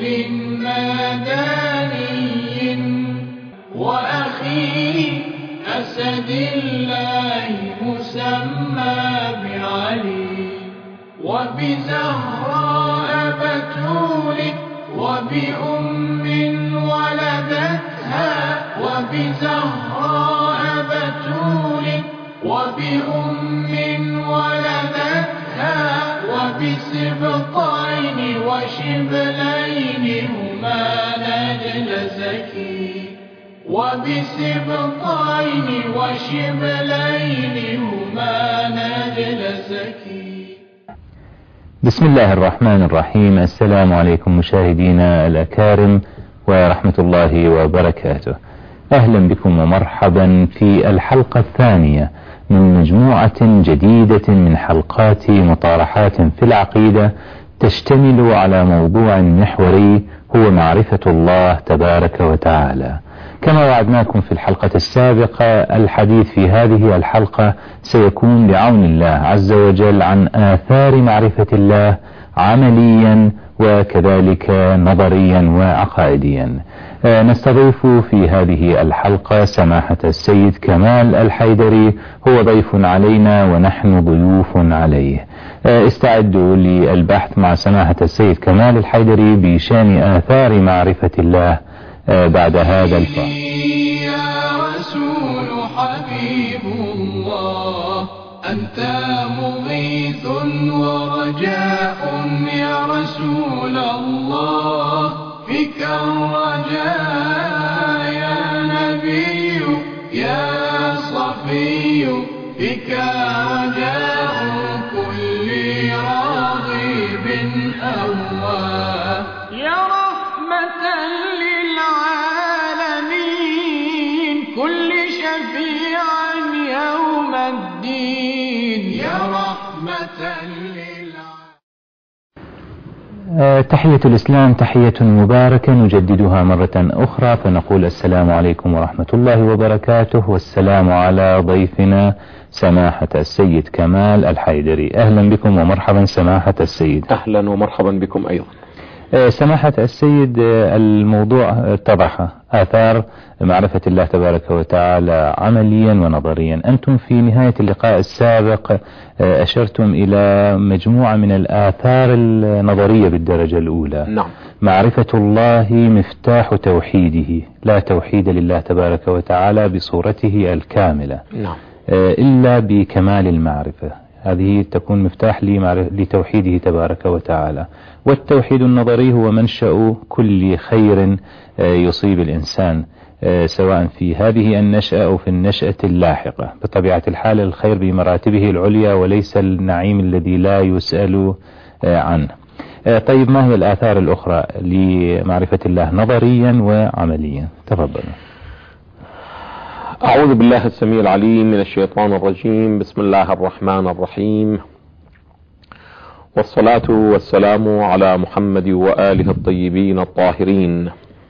مدني وأخي أسد الله مسمى بعلي وبزهراء بتول وبأم ولدتها وبزهراء بتول وبأم ولدتها وبسبطين وشبلين هما نجل زكي وبسبطين وشبلين هما نجل زكي. بسم الله الرحمن الرحيم. السلام عليكم مشاهدينا الأكارم ورحمة الله وبركاته. أهلا بكم ومرحبا في الحلقة الثانية من مجموعة جديدة من حلقات مطارحات في العقيدة تشتمل على موضوع محوري هو معرفة الله تبارك وتعالى. كما وعدناكم في الحلقة السابقة، الحديث في هذه الحلقة سيكون بعون الله عز وجل عن آثار معرفة الله عمليا وكذلك نظريا وعقائديا. نستضيف في هذه الحلقة سماحة السيد كمال الحيدري، هو ضيف علينا ونحن ضيوف عليه. استعدوا للبحث مع سماحة السيد كمال الحيدري بشأن آثار معرفة الله بعد هذا الفاصل. يا رسول حبيب الله أنت مغيث ورجاء يا رسول الله فيك الرجاء يا نبي يا صفي فيك رجاء كل راغب أواه يا رحمة للعالمين كل شفيعا يوم الدين يا رحمة تحية الإسلام، تحية مباركة نجددها مرة أخرى، فنقول السلام عليكم ورحمة الله وبركاته، والسلام على ضيفنا سماحة السيد كمال الحيدري. أهلا بكم ومرحبا سماحة السيد. أهلا ومرحبا بكم أيضا. سماحة السيد، الموضوع اتضح، آثار معرفة الله تبارك وتعالى عمليا ونظريا. أنتم في نهاية اللقاء السابق أشرتم إلى مجموعة من الآثار النظرية بالدرجة الأولى. نعم. معرفة الله مفتاح توحيده، لا توحيد لله تبارك وتعالى بصورته الكاملة. نعم. إلا بكمال المعرفة، هذه تكون مفتاح لتوحيده تبارك وتعالى. والتوحيد النظري هو منشأ كل خير يصيب الإنسان، سواء في هذه النشأة أو في النشأة اللاحقة. بطبيعة الحال الخير بمراتبه العليا وليس النعيم الذي لا يسأل عنه. طيب، ما هي الآثار الأخرى لمعرفة الله نظريا وعمليا؟ تفضل. أعوذ بالله السميع العليم من الشيطان الرجيم. بسم الله الرحمن الرحيم، والصلاة والسلام على محمد وآله الطيبين الطاهرين.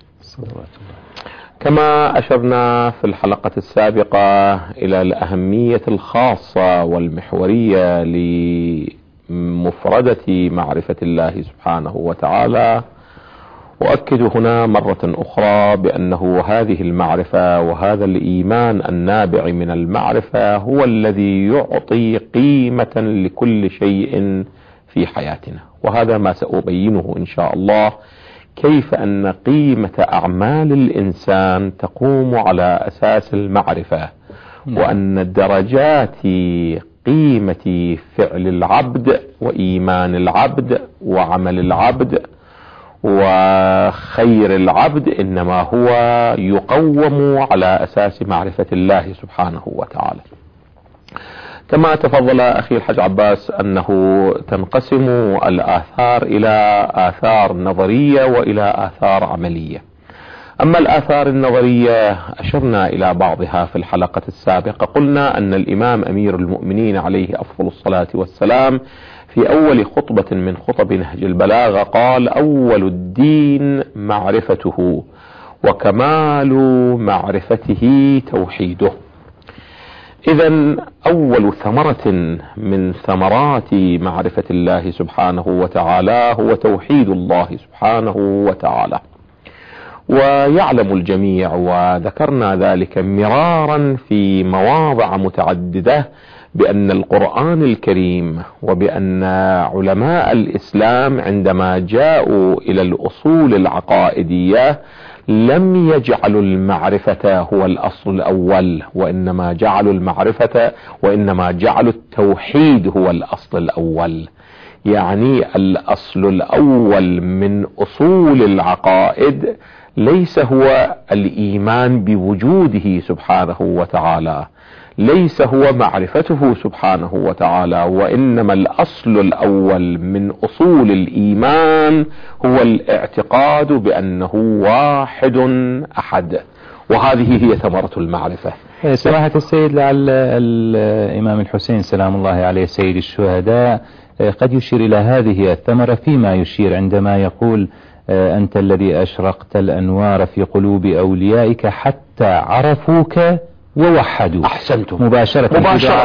كما أشرنا في الحلقة السابقة إلى الأهمية الخاصة والمحورية لمفردة معرفة الله سبحانه وتعالى، أؤكد هنا مرة أخرى بأنه هذه المعرفة وهذا الإيمان النابع من المعرفة هو الذي يعطي قيمة لكل شيء في حياتنا. وهذا ما سأبينه إن شاء الله، كيف أن قيمة أعمال الإنسان تقوم على أساس المعرفة، وأن درجات قيمة فعل العبد وإيمان العبد وعمل العبد وخير العبد إنما هو يقوم على أساس معرفة الله سبحانه وتعالى. كما تفضل أخي الحاج عباس أنه تنقسم الآثار إلى آثار نظرية وإلى آثار عملية. أما الآثار النظرية أشرنا إلى بعضها في الحلقة السابقة. قلنا أن الإمام أمير المؤمنين عليه أفضل الصلاة والسلام في أول خطبة من خطب نهج البلاغة قال: أول الدين معرفته، وكمال معرفته توحيده. إذا أول ثمرة من ثمرات معرفة الله سبحانه وتعالى هو توحيد الله سبحانه وتعالى. ويعلم الجميع وذكرنا ذلك مرارا في مواضع متعددة بأن القرآن الكريم وبأن علماء الإسلام عندما جاءوا إلى الأصول العقائدية لم يجعلوا المعرفة هو الأصل الأول، وإنما جعلوا التوحيد هو الأصل الأول. يعني الأصل الأول من أصول العقائد ليس هو الإيمان بوجوده سبحانه وتعالى، ليس هو معرفته سبحانه وتعالى، وإنما الأصل الأول من أصول الإيمان هو الاعتقاد بأنه واحد أحد، وهذه هي ثمرة المعرفة. سماحة السيد، لعل الإمام الحسين سلام الله عليه سيد الشهداء قد يشير إلى هذه الثمرة فيما يشير عندما يقول أنت الذي أشرقت الأنوار في قلوب أوليائك حتى عرفوك ووحدوا. أحسنتم. مباشرة.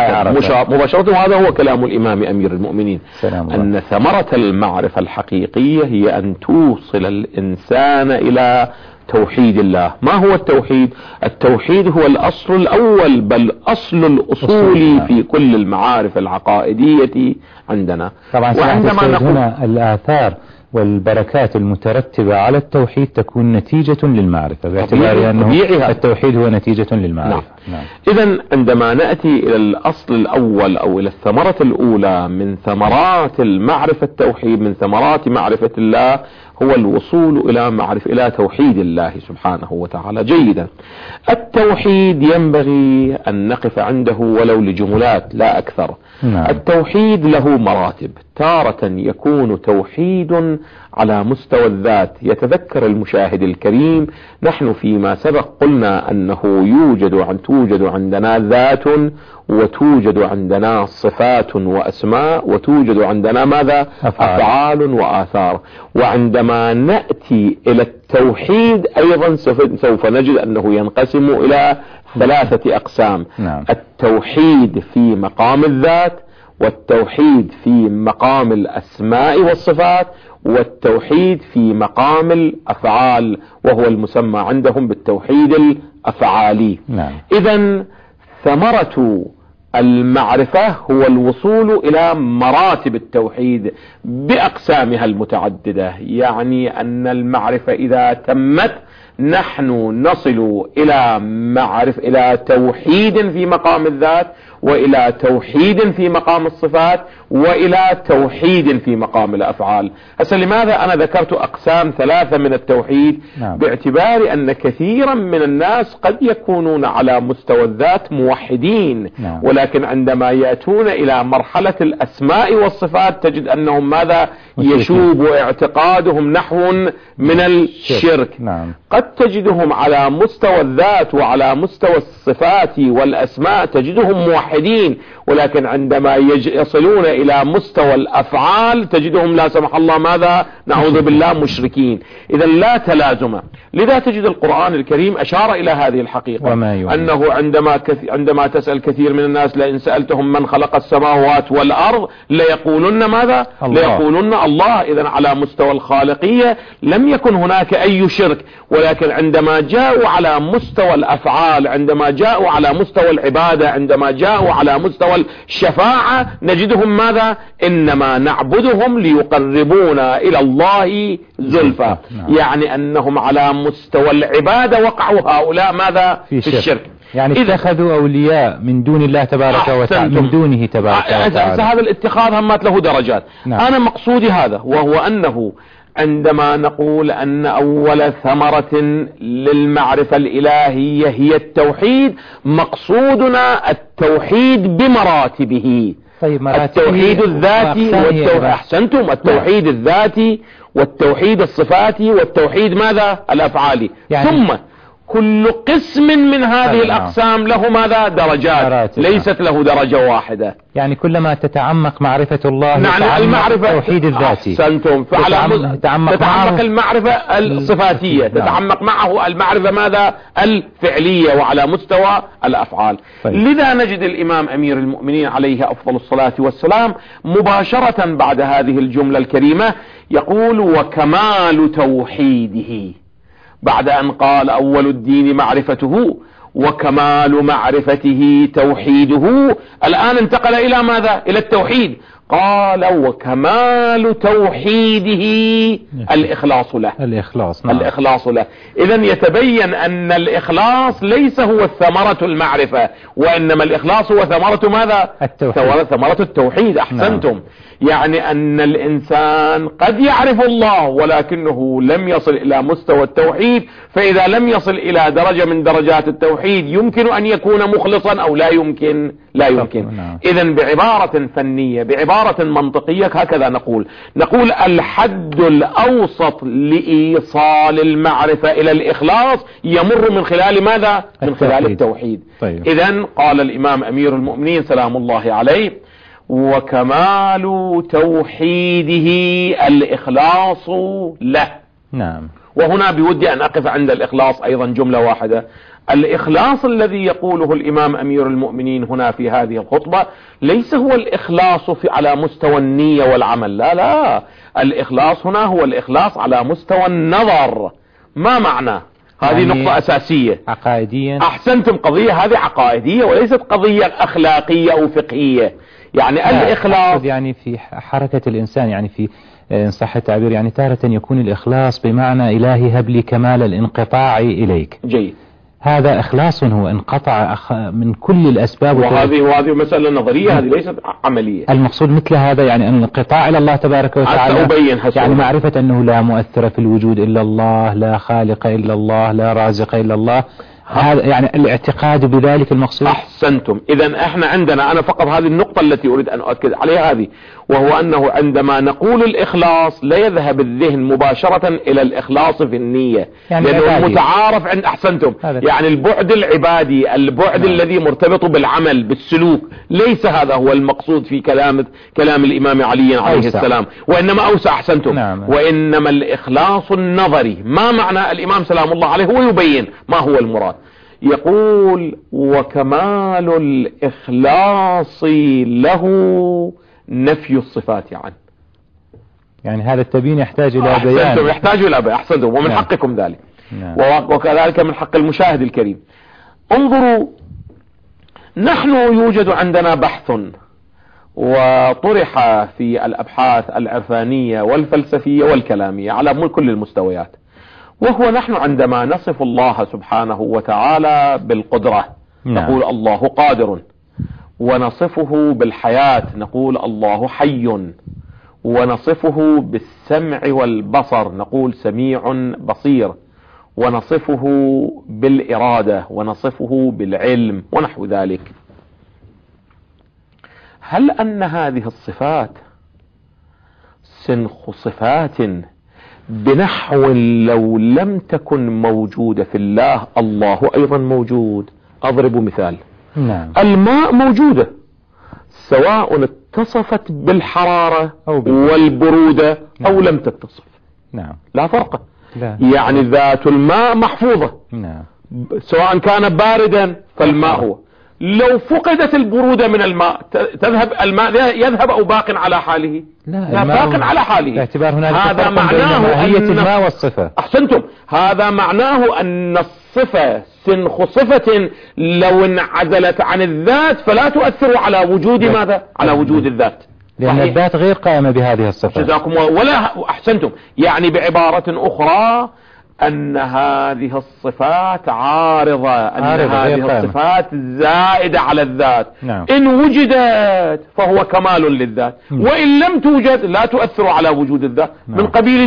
وهذا هو كلام الإمام أمير المؤمنين، أن ثمرة المعرفة الحقيقية هي أن توصل الإنسان إلى توحيد الله. ما هو التوحيد؟ التوحيد هو الأصل الأول، بل أصل الأصول في كل المعارف العقائدية عندنا. طبعا وعندما هنا الآثار والبركات المترتبة على التوحيد تكون نتيجة للمعرفة، باعتبار أنه التوحيد هو نتيجة للمعرفة. نعم. إذن عندما نأتي إلى الأصل الأول أو إلى الثمرة الأولى من ثمرات المعرفة التوحيد، من ثمرات معرفة الله، هو الوصول إلى توحيد الله سبحانه وتعالى. جيدا، التوحيد ينبغي أن نقف عنده ولو لجملات لا أكثر. التوحيد له مراتب. تارة يكون توحيد على مستوى الذات. يتذكر المشاهد الكريم نحن فيما سبق قلنا أنه توجد عندنا ذات، وتوجد عندنا صفات وأسماء، وتوجد عندنا ماذا؟ أفعال وآثار. وعندما نأتي إلى التوحيد أيضا سوف نجد أنه ينقسم إلى 3 أقسام. التوحيد في مقام الذات، والتوحيد في مقام الأسماء والصفات، والتوحيد في مقام الأفعال، وهو المسمى عندهم بالتوحيد الأفعالي. إذن ثمرة المعرفة هو الوصول إلى مراتب التوحيد بأقسامها المتعددة. يعني أن المعرفة إذا تمت نحن نصل إلى توحيد في مقام الذات، وإلى توحيد في مقام الصفات، وإلى توحيد في مقام الأفعال. هسه لماذا أنا ذكرت أقسام 3 من التوحيد؟ باعتبار أن كثيرا من الناس قد يكونون على مستوى الذات موحدين، ولكن عندما يأتون إلى مرحلة الأسماء والصفات تجد أنهم ماذا؟ يشوب اعتقادهم نحو من الشرك. قد تجدهم على مستوى الذات وعلى مستوى الصفات والأسماء تجدهم موحدين، ولكن عندما يصلون إلى مستوى الأفعال تجدهم لا سمح الله ماذا؟ نعوذ بالله مشركين. إذا لا تلازم. لذا تجد القرآن الكريم أشار إلى هذه الحقيقة، أنه عندما تسأل كثير من الناس لئن سألتهم من خلق السماوات والأرض ليقولن ماذا؟ ليقولن الله. إذا على مستوى الخالقية لم يكن هناك أي شرك، ولكن عندما جاءوا على مستوى الأفعال، عندما جاءوا على مستوى العبادة، عندما جاءوا على مستوى الشفاعة نجدهم ماذا؟ إنما نعبدهم ليقربونا إلى الله زلفى. يعني أنهم على مستوى العبادة وقعوا هؤلاء ماذا؟ في الشرك. يعني اتخذوا أولياء من دون الله تبارك وتعالى، من دونه تبارك وتعالى. هذا الاتخاذ همات له درجات. أنا مقصودي هذا، وهو أنه عندما نقول أن أول ثمرة للمعرفة الإلهية هي التوحيد، مقصودنا التوحيد بمراتبه. طيب، التوحيد الذاتي أحسنتم، التوحيد الذاتي والتوحيد الصفاتي والتوحيد ماذا؟ الأفعالي. ثم كل قسم من هذه الأقسام له ماذا؟ درجات، ليست له درجة واحدة. يعني كلما تتعمق معرفة الله نعم المعرفة التوحيد الذاتي. أحسنتم. تتعمق المعرفة الصفاتية، تتعمق معه المعرفة ماذا؟ الفعلية وعلى مستوى الأفعال. لذا نجد الإمام أمير المؤمنين عليه أفضل الصلاة والسلام مباشرة بعد هذه الجملة الكريمة يقول: وكمال توحيده، بعد أن قال أول الدين معرفته وكمال معرفته توحيده، الآن انتقل إلى ماذا؟ إلى التوحيد. قال: وكمال توحيده الإخلاص له. الإخلاص، نعم. الإخلاص له. إذن يتبين أن الإخلاص ليس هو ثمرة المعرفة، وإنما الإخلاص هو ثمرة ماذا؟ التوحيد. ثمرة التوحيد. أحسنتم. نعم. يعني أن الإنسان قد يعرف الله ولكنه لم يصل إلى مستوى التوحيد، فإذا لم يصل إلى درجة من درجات التوحيد يمكن أن يكون مخلصا أو لا يمكن. لا يمكن. نعم. إذن بعبارة فنية، بعبارة منطقية، هكذا نقول الحد الأوسط لإيصال المعرفة إلى الإخلاص يمر من خلال ماذا؟ من خلال التوحيد. طيب. إذن قال الإمام أمير المؤمنين سلام الله عليه: وكمال توحيده الإخلاص له. نعم. وهنا بودي أن أقف عند الإخلاص أيضا جملة واحدة. الإخلاص الذي يقوله الإمام أمير المؤمنين هنا في هذه الخطبة ليس هو الإخلاص على مستوى النية والعمل، لا، الإخلاص هنا هو الإخلاص على مستوى النظر. ما معنى؟ هذه يعني نقطة أساسية عقائديا. أحسنتم. قضية هذه عقائدية وليست قضية أخلاقية أو فقهية. يعني الإخلاص يعني في حركة الإنسان، يعني في إن صح التعبير، يعني تارة يكون الإخلاص بمعنى إلهي هب لي كمال الانقطاع إليك. جيد. هذا إخلاص، هو انقطع من كل الأسباب. وهذه مسألة نظرية، هذه ليست عملية. المقصود مثل هذا يعني أن الانقطاع إلى الله تبارك وتعالى، يعني معرفة أنه لا مؤثر في الوجود إلا الله، لا خالق إلا الله، لا رازق إلا الله، هذا يعني الاعتقاد بذلك المقصود. أحسنتم. إذن احنا عندنا، أنا فقط هذه النقطة التي أريد أن أؤكد عليها هذه، وهو أنه عندما نقول الإخلاص لا يذهب الذهن مباشرة إلى الإخلاص في النية، يعني لأنه المتعارف عند أحسنتم يعني البعد العبادي، البعد الذي مرتبط بالعمل بالسلوك، ليس هذا هو المقصود في كلام الإمام علي عليه السلام، وإنما أوسع. أحسنتم. وإنما الإخلاص النظري. ما معنى؟ الإمام سلام الله عليه هو يبين ما هو المراد. يقول: وكمال الإخلاص له نفي الصفات عنه. يعني هذا التبيين يحتاج إلى بيان. يحتاج إلى بيان. أحسنتم. ومن حقكم ذلك. وكذلك من حق المشاهد الكريم. انظروا، نحن يوجد عندنا بحث وطرح في الأبحاث العرفانية والفلسفية والكلامية على كل المستويات، وهو نحن عندما نصف الله سبحانه وتعالى بالقدرة نقول الله قادر، ونصفه بالحياة نقول الله حي، ونصفه بالسمع والبصر نقول سميع بصير، ونصفه بالإرادة، ونصفه بالعلم، ونحو ذلك. هل أن هذه الصفات سنخ صفات بنحو لو لم تكن موجودة في الله الله أيضا موجود؟ أضرب مثال. الماء موجودة سواء اتصفت بالحرارة والبرودة أو لم تتصف، لا فرق. يعني ذات الماء محفوظة، سواء كان باردا فالماء هو. لو فقدت البرودة من الماء تذهب الماء، يذهب أو باق على حاله؟ لا، باق على حاله. باعتبار هذا معناه ماهية الماء والصفة. أحسنتم. هذا معناه أن الصفة سنخ صفة لو انعزلت عن الذات فلا تؤثر على وجود ماذا؟ على وجود الذات، لأن الذات غير قائمة بهذه الصفة. جزاكم ولا أحسنتم. يعني بعبارة أخرى أن هذه الصفات عارضة، أن هذه الصفات زائدة على الذات. إن وجدت فهو كمال للذات، وإن لم توجد لا تؤثر على وجود الذات. من قبيل زيد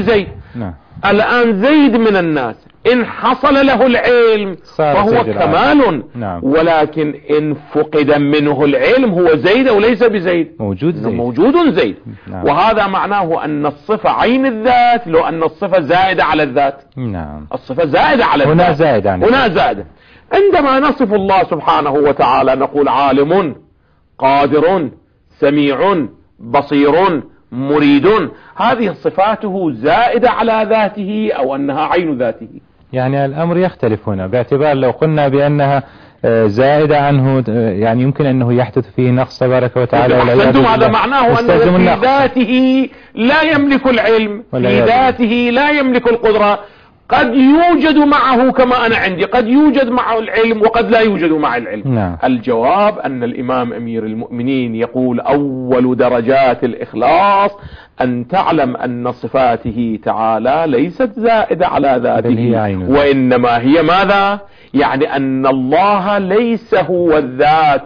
نعم. الآن زيد من الناس إن حصل له العلم فهو كمال، نعم. ولكن إن فقد منه العلم هو زيد أو ليس بزيد؟ موجود زيد. نعم. وهذا معناه أن الصفة عين الذات، لو أن الصفة زائدة على الذات. نعم. الصفة زائدة على الذات، هنا زائدة. عندما نصف الله سبحانه وتعالى نقول عالم، قادر، سميع، بصير، مريد، هذه صفاته زائدة على ذاته أو أنها عين ذاته؟ يعني الأمر يختلف هنا، باعتبار لو قلنا بأنها زائدة عنه يعني يمكن أنه يحدث فيه نقص تبارك وتعالى. هذا معناه أنه في ذاته لا يملك العلم، في ذاته لا يملك القدرة. قد يوجد معه كما أنا عندي، قد يوجد معه العلم وقد لا يوجد مع العلم. نعم. الجواب أن الإمام أمير المؤمنين يقول أول درجات الإخلاص أن تعلم أن صفاته تعالى ليست زائدة على ذاته، وإنما هي ماذا؟ يعني أن الله ليس هو ذات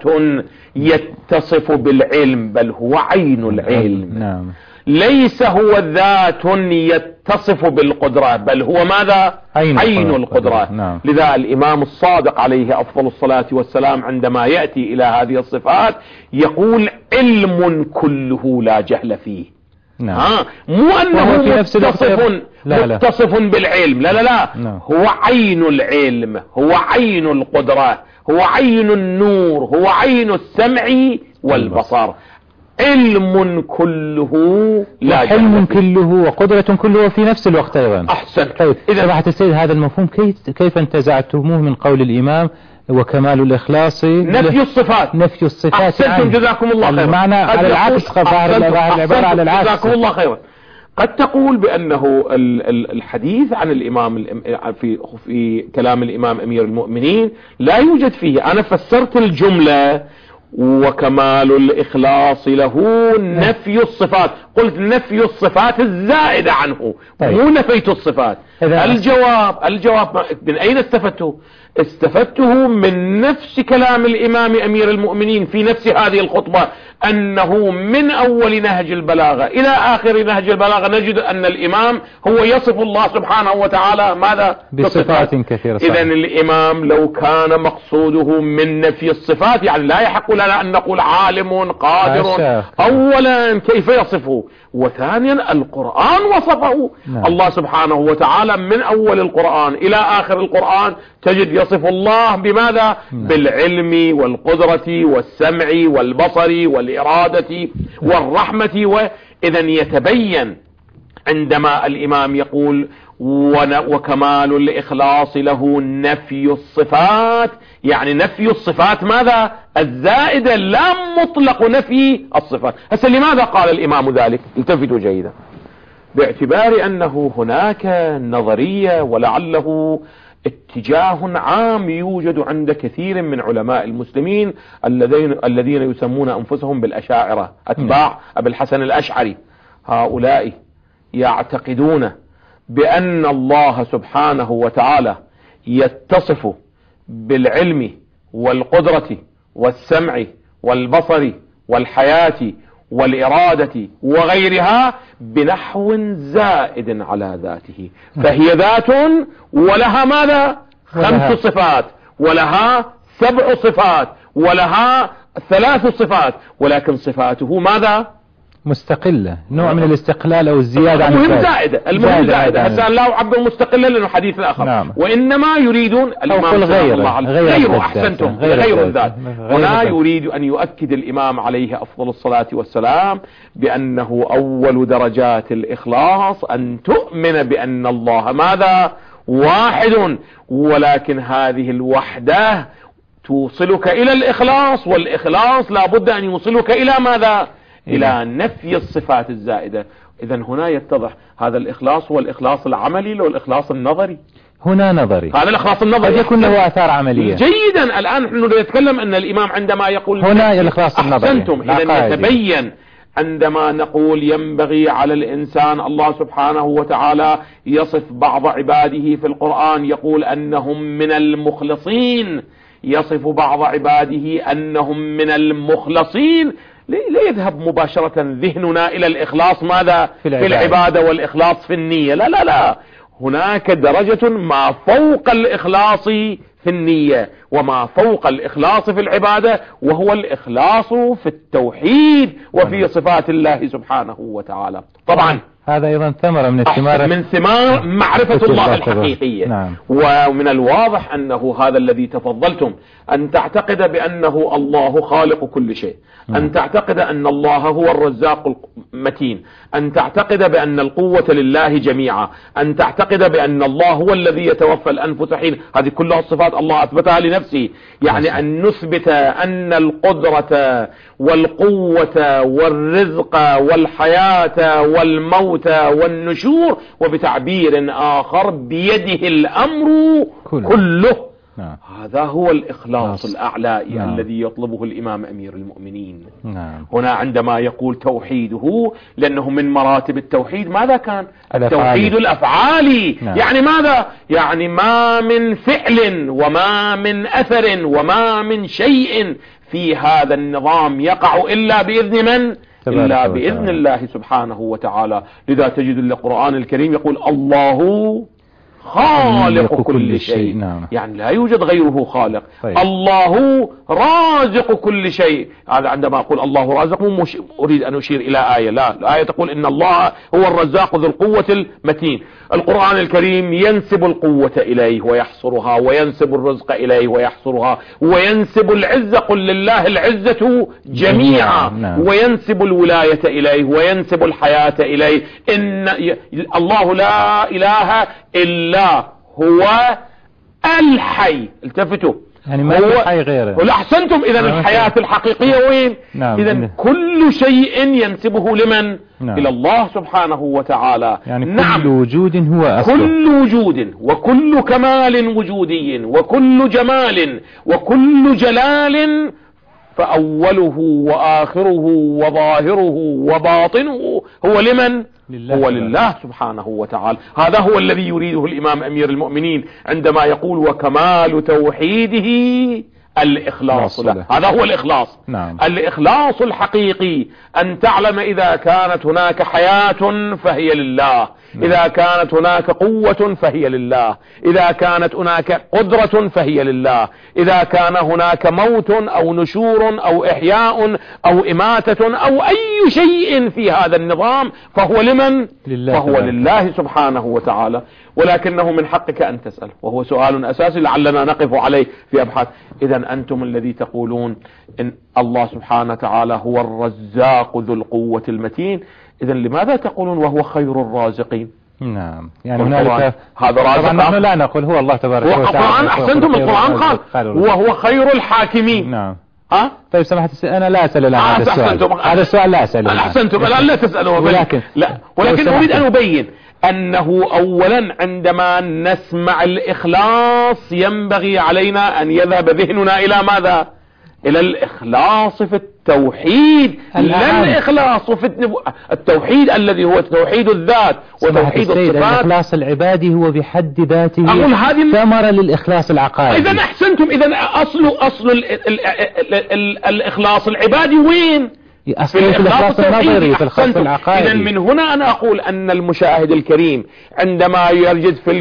يتصف بالعلم، بل هو عين العلم. نعم. ليس هو ذات يتصف بالقدرة، بل هو ماذا؟ عين القدرة. نعم. لذا الإمام الصادق عليه أفضل الصلاة والسلام عندما يأتي إلى هذه الصفات يقول علم كله لا جهل فيه. نعم. مو أنه متصف بالعلم، لا. نعم. هو عين العلم، هو عين القدرة، هو عين النور، هو عين السمع والبصر. علم كله لا جهل فيه، علم كله وقدرة كله في نفس الوقت أيضا. أحسن. طيب سماحة السيد، هذا المفهوم كيف انتزعتموه من قول الإمام وكمال الإخلاص نفي الصفات؟ نفي الصفات. أحسنتم، جزاكم الله خيرا. المعنى على العكس، ظاهر العبارة على العكس. جزاكم الله خيرا. قد تقول بأنه الحديث عن الإمام في كلام الإمام أمير المؤمنين لا يوجد فيه. أنا فسرت الجملة وكمال الإخلاص له نفي الصفات، قلت نفي الصفات الزائدة عنه. طيب. مو نفيت الصفات. الجواب من أين استفدته من نفس كلام الإمام أمير المؤمنين في نفس هذه الخطبة، أنه من أول نهج البلاغة إلى آخر نهج البلاغة نجد أن الإمام هو يصف الله سبحانه وتعالى ماذا؟ بصفات كثيرة. إذن الإمام لو كان مقصوده من نفي الصفات يعني لا يحق لنا أن نقول عالم قادر. أولا كيف يصفه؟ وثانيا القرآن وصفه. نعم. الله سبحانه وتعالى من أول القرآن إلى آخر القرآن تجد يصف الله بماذا؟ نعم. بالعلم والقدرة والسمع والبصر والإرادة والرحمة. إذن يتبين عندما الإمام يقول وكمال الإخلاص له نفي الصفات، يعني نفي الصفات ماذا؟ الزائدة، لا مطلق نفي الصفات. هسه لماذا قال الإمام ذلك؟ التفتوا جيدا. باعتبار أنه هناك نظرية ولعله اتجاه عام يوجد عند كثير من علماء المسلمين الذين يسمون أنفسهم بالأشاعرة، أتباع أبي الحسن الأشعري. هؤلاء يعتقدون بأن الله سبحانه وتعالى يتصف بالعلم والقدرة والسمع والبصر والحياة والإرادة وغيرها بنحو زائد على ذاته، فهي ذات ولها ماذا؟ 5 صفات، ولها 7 صفات، ولها 3 صفات، ولكن صفاته ماذا؟ مستقلة، نوع من الاستقلال أو الزيادة عن المهم زائدة. المهم زائدة. هسه لا أعبر مستقلة لأنه حديث الآخر. نعم. وإنما يريدون الإمام غير أحسنتم غير الذات. هنا يريد أن يؤكد الإمام عليه أفضل الصلاة والسلام بأنه أول درجات الإخلاص أن تؤمن بأن الله ماذا؟ واحد، ولكن هذه الوحدة توصلك إلى الإخلاص، والإخلاص لابد أن يوصلك إلى ماذا؟ إلى نفي الصفات الزائدة. إذن هنا يتضح هذا الإخلاص هو الإخلاص العملي لو الإخلاص النظري. هنا نظري، هذا الإخلاص النظري قد يكون له آثار عملية. جيدا. الآن نحن نتكلم أن الإمام عندما يقول هنا الإخلاص النظري. أحسنتم. إذن يتبين عندما نقول ينبغي على الإنسان، الله سبحانه وتعالى يصف بعض عباده في القرآن يقول أنهم من المخلصين، يصف بعض عباده أنهم من المخلصين. لا يذهب مباشرة ذهننا إلى الإخلاص ماذا في العبادة والإخلاص في النية. لا لا لا، هناك درجة ما فوق الإخلاص في النية وما فوق الإخلاص في العبادة، وهو الإخلاص في التوحيد وفي صفات الله سبحانه وتعالى. طبعا هذا أيضا ثمرة من ثمار معرفة الله الحقيقية. نعم. ومن الواضح أنه هذا الذي تفضلتم، أن تعتقد بأنه الله خالق كل شيء، أن تعتقد أن الله هو الرزاق المتين، أن تعتقد بأن القوة لله جميعا، أن تعتقد بأن الله هو الذي يتوفى الأنفس حين، هذه كلها الصفات الله أثبتها لنفسه. يعني أن نثبت أن القدرة والقوة والرزق والحياة والموت والنشور، وبتعبير آخر بيده الأمر كله. نعم. هذا هو الإخلاص الأعلى الذي يطلبه الإمام أمير المؤمنين. نعم. هنا عندما يقول توحيده، لأنه من مراتب التوحيد ماذا كان؟ التوحيد الأفعالي. نعم. يعني ماذا؟ يعني ما من فعل وما من أثر وما من شيء في هذا النظام يقع إلا بإذن من؟ إلا بإذن الله سبحانه وتعالى. لذا تجد القرآن الكريم يقول الله خالق كل شيء. نعم. يعني لا يوجد غيره خالق. طيب. الله رازق كل شيء. هذا عندما أقول الله رازق مش أريد أن أشير إلى آية، لا، الآية تقول إن الله هو الرزاق ذو القوة المتين. القرآن الكريم ينسب القوة إليه ويحصرها، وينسب الرزق إليه ويحصرها، وينسب العزة، قل لله العزة جميعا. نعم. وينسب الولاية إليه، وينسب الحياة إليه. إن الله لا إله إلا هو الحي. التفتوا، يعني ما هو حي غيره. ولا أحسنتم. إذا الحياة الحقيقية وين؟ نعم. إذا كل شيء ينسبه لمن؟ نعم. إلى الله سبحانه وتعالى. يعني نعم. كل وجود هو أصله. كل وجود وكل كمال وجودي وكل جمال وكل جلال، فأوله وآخره وظاهره وباطنه هو لمن؟ هو لله سبحانه وتعالى. هذا هو الذي يريده الإمام أمير المؤمنين عندما يقول وكمال توحيده الإخلاص له. هذا هو الإخلاص. نعم. الإخلاص الحقيقي أن تعلم إذا كانت هناك حياة فهي لله، إذا كانت هناك قوة فهي لله، إذا كانت هناك قدرة فهي لله، إذا كان هناك موت أو نشور أو إحياء أو إماتة أو أي شيء في هذا النظام فهو لمن؟ فهو لله سبحانه وتعالى. ولكنه من حقك أن تسأل، وهو سؤال أساسي لعلنا نقف عليه في أبحاث. إذا أنتم الذي تقولون إن الله سبحانه وتعالى هو الرزاق ذو القوة المتين، إذا لماذا تقولون وهو خير الرازقين؟ نعم. يعني هنالك هذا رازق. طبعا نحن لا نقول هو الله تبارك وتعالى. القرآن أحسنتم، القرآن قال وهو خير الحاكمين. نعم. طيب سمحت، أنا لا أسأل الآن هذا السؤال. هذا السؤال لا أسأله. أحسنتم، الآن لا تسألوا. ولكن أريد أن أبين أنه أولا عندما نسمع الإخلاص ينبغي علينا أن يذهب ذهننا إلى ماذا؟ إلى الإخلاص في التوحيد، لا الإخلاص في التوحيد الذي هو توحيد الذات وتوحيد الصفات. الإخلاص العبادي هو بحد ذاته ثمرة للإخلاص العقائدي. إذا أحسنتم، إذا أصل الإخلاص العبادي وين؟ في الإخلاص النظري، في الخلق العقائدي. إذا من هنا أنا أقول أن المشاهد الكريم عندما يجد في